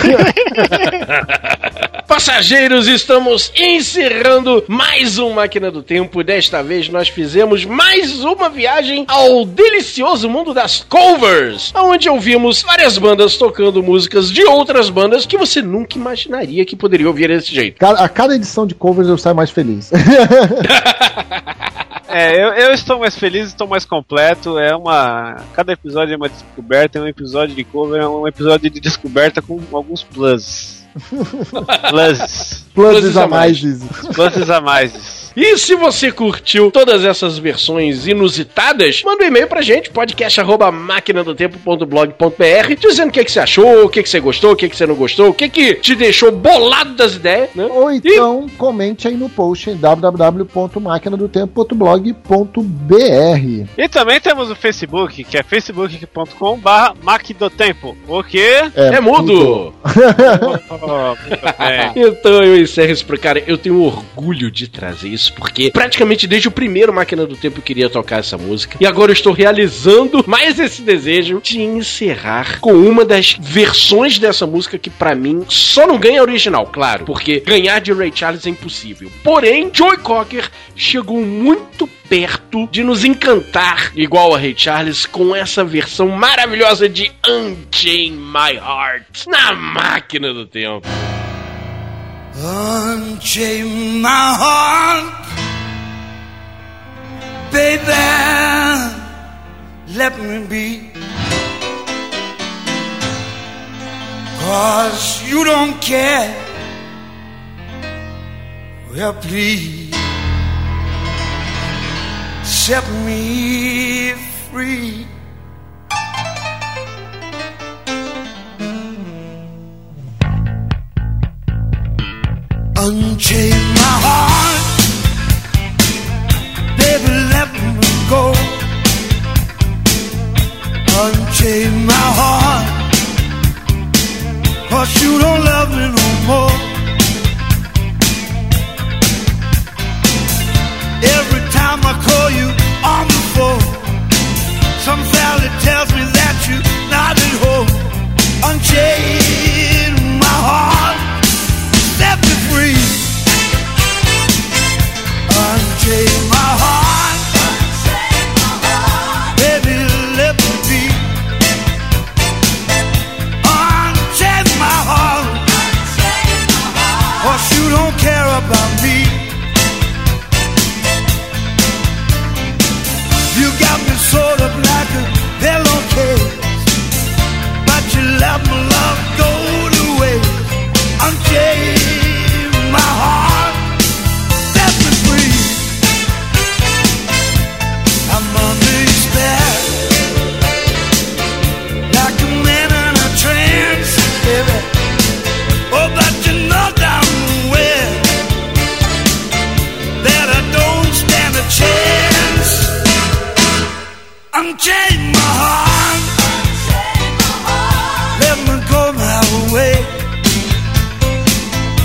Passageiros, estamos encerrando mais um Máquina do Tempo. Desta vez nós fizemos mais uma viagem ao delicioso mundo das covers, onde ouvimos várias bandas tocando músicas de outras bandas que você nunca imaginaria que poderia ouvir desse jeito. A cada edição de covers eu saio mais feliz. Eu estou mais feliz, estou mais completo. Cada episódio é uma descoberta, é um episódio de cover, é um episódio de descoberta com alguns pluses a mais. Pluses a mais. E se você curtiu todas essas versões inusitadas, manda um e-mail pra gente, podcast@maquinadotempo.blog.br, dizendo o que você achou, o que você gostou, o que você não gostou, o que te deixou bolado das ideias, né? Ou então, comente aí no post em www.maquinadotempo.blog.br. E também temos o Facebook, que é facebook.com/maquinadotempo. O quê? É mudo! Então eu encerro isso pro cara. Eu tenho orgulho de trazer isso, porque praticamente desde o primeiro Máquina do Tempo eu queria tocar essa música, e agora eu estou realizando mais esse desejo de encerrar com uma das versões dessa música que pra mim só não ganha a original, claro, porque ganhar de Ray Charles é impossível. Porém, Joe Cocker chegou muito perto de nos encantar, igual a Ray Charles, com essa versão maravilhosa de Unchain My Heart na Máquina do Tempo. Unchain my heart, baby, let me be, 'cause you don't care, well please, set me free. Unchain my heart, baby, let me go. Unchain my heart, 'cause you don't love me no more. Every time I call you on the phone, some fella tells me that you're not at home. Unchain my heart, set me free. Unchain my heart, baby, let me be. Unchain my heart, 'cause you don't care about me. You got me sort of like a pillowcase, but you let my love go to waste. Unchain my heart, set me free. I'm under your spell, like a man in a trance, baby. Oh, but you know damn well that I don't stand a chance. Unchain my heart, let me go my way.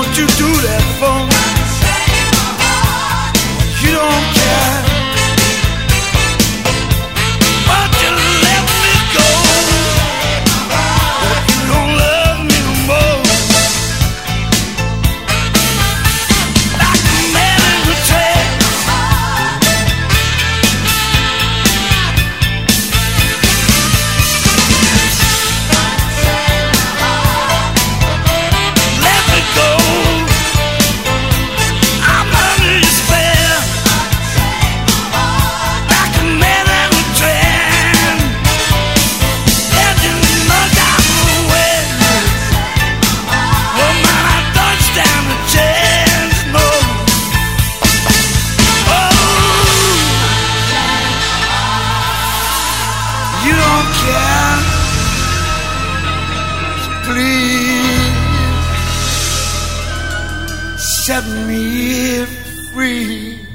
What'd you do that for? You don't care. Why'd you let me go? If you don't love me no more. Like a man in a trance. Let me go. I'm under your spell. Like a man in a trance. Let you look out the window. Well, man, I don't stand a chance, no. Oh, you don't care. So please set me free.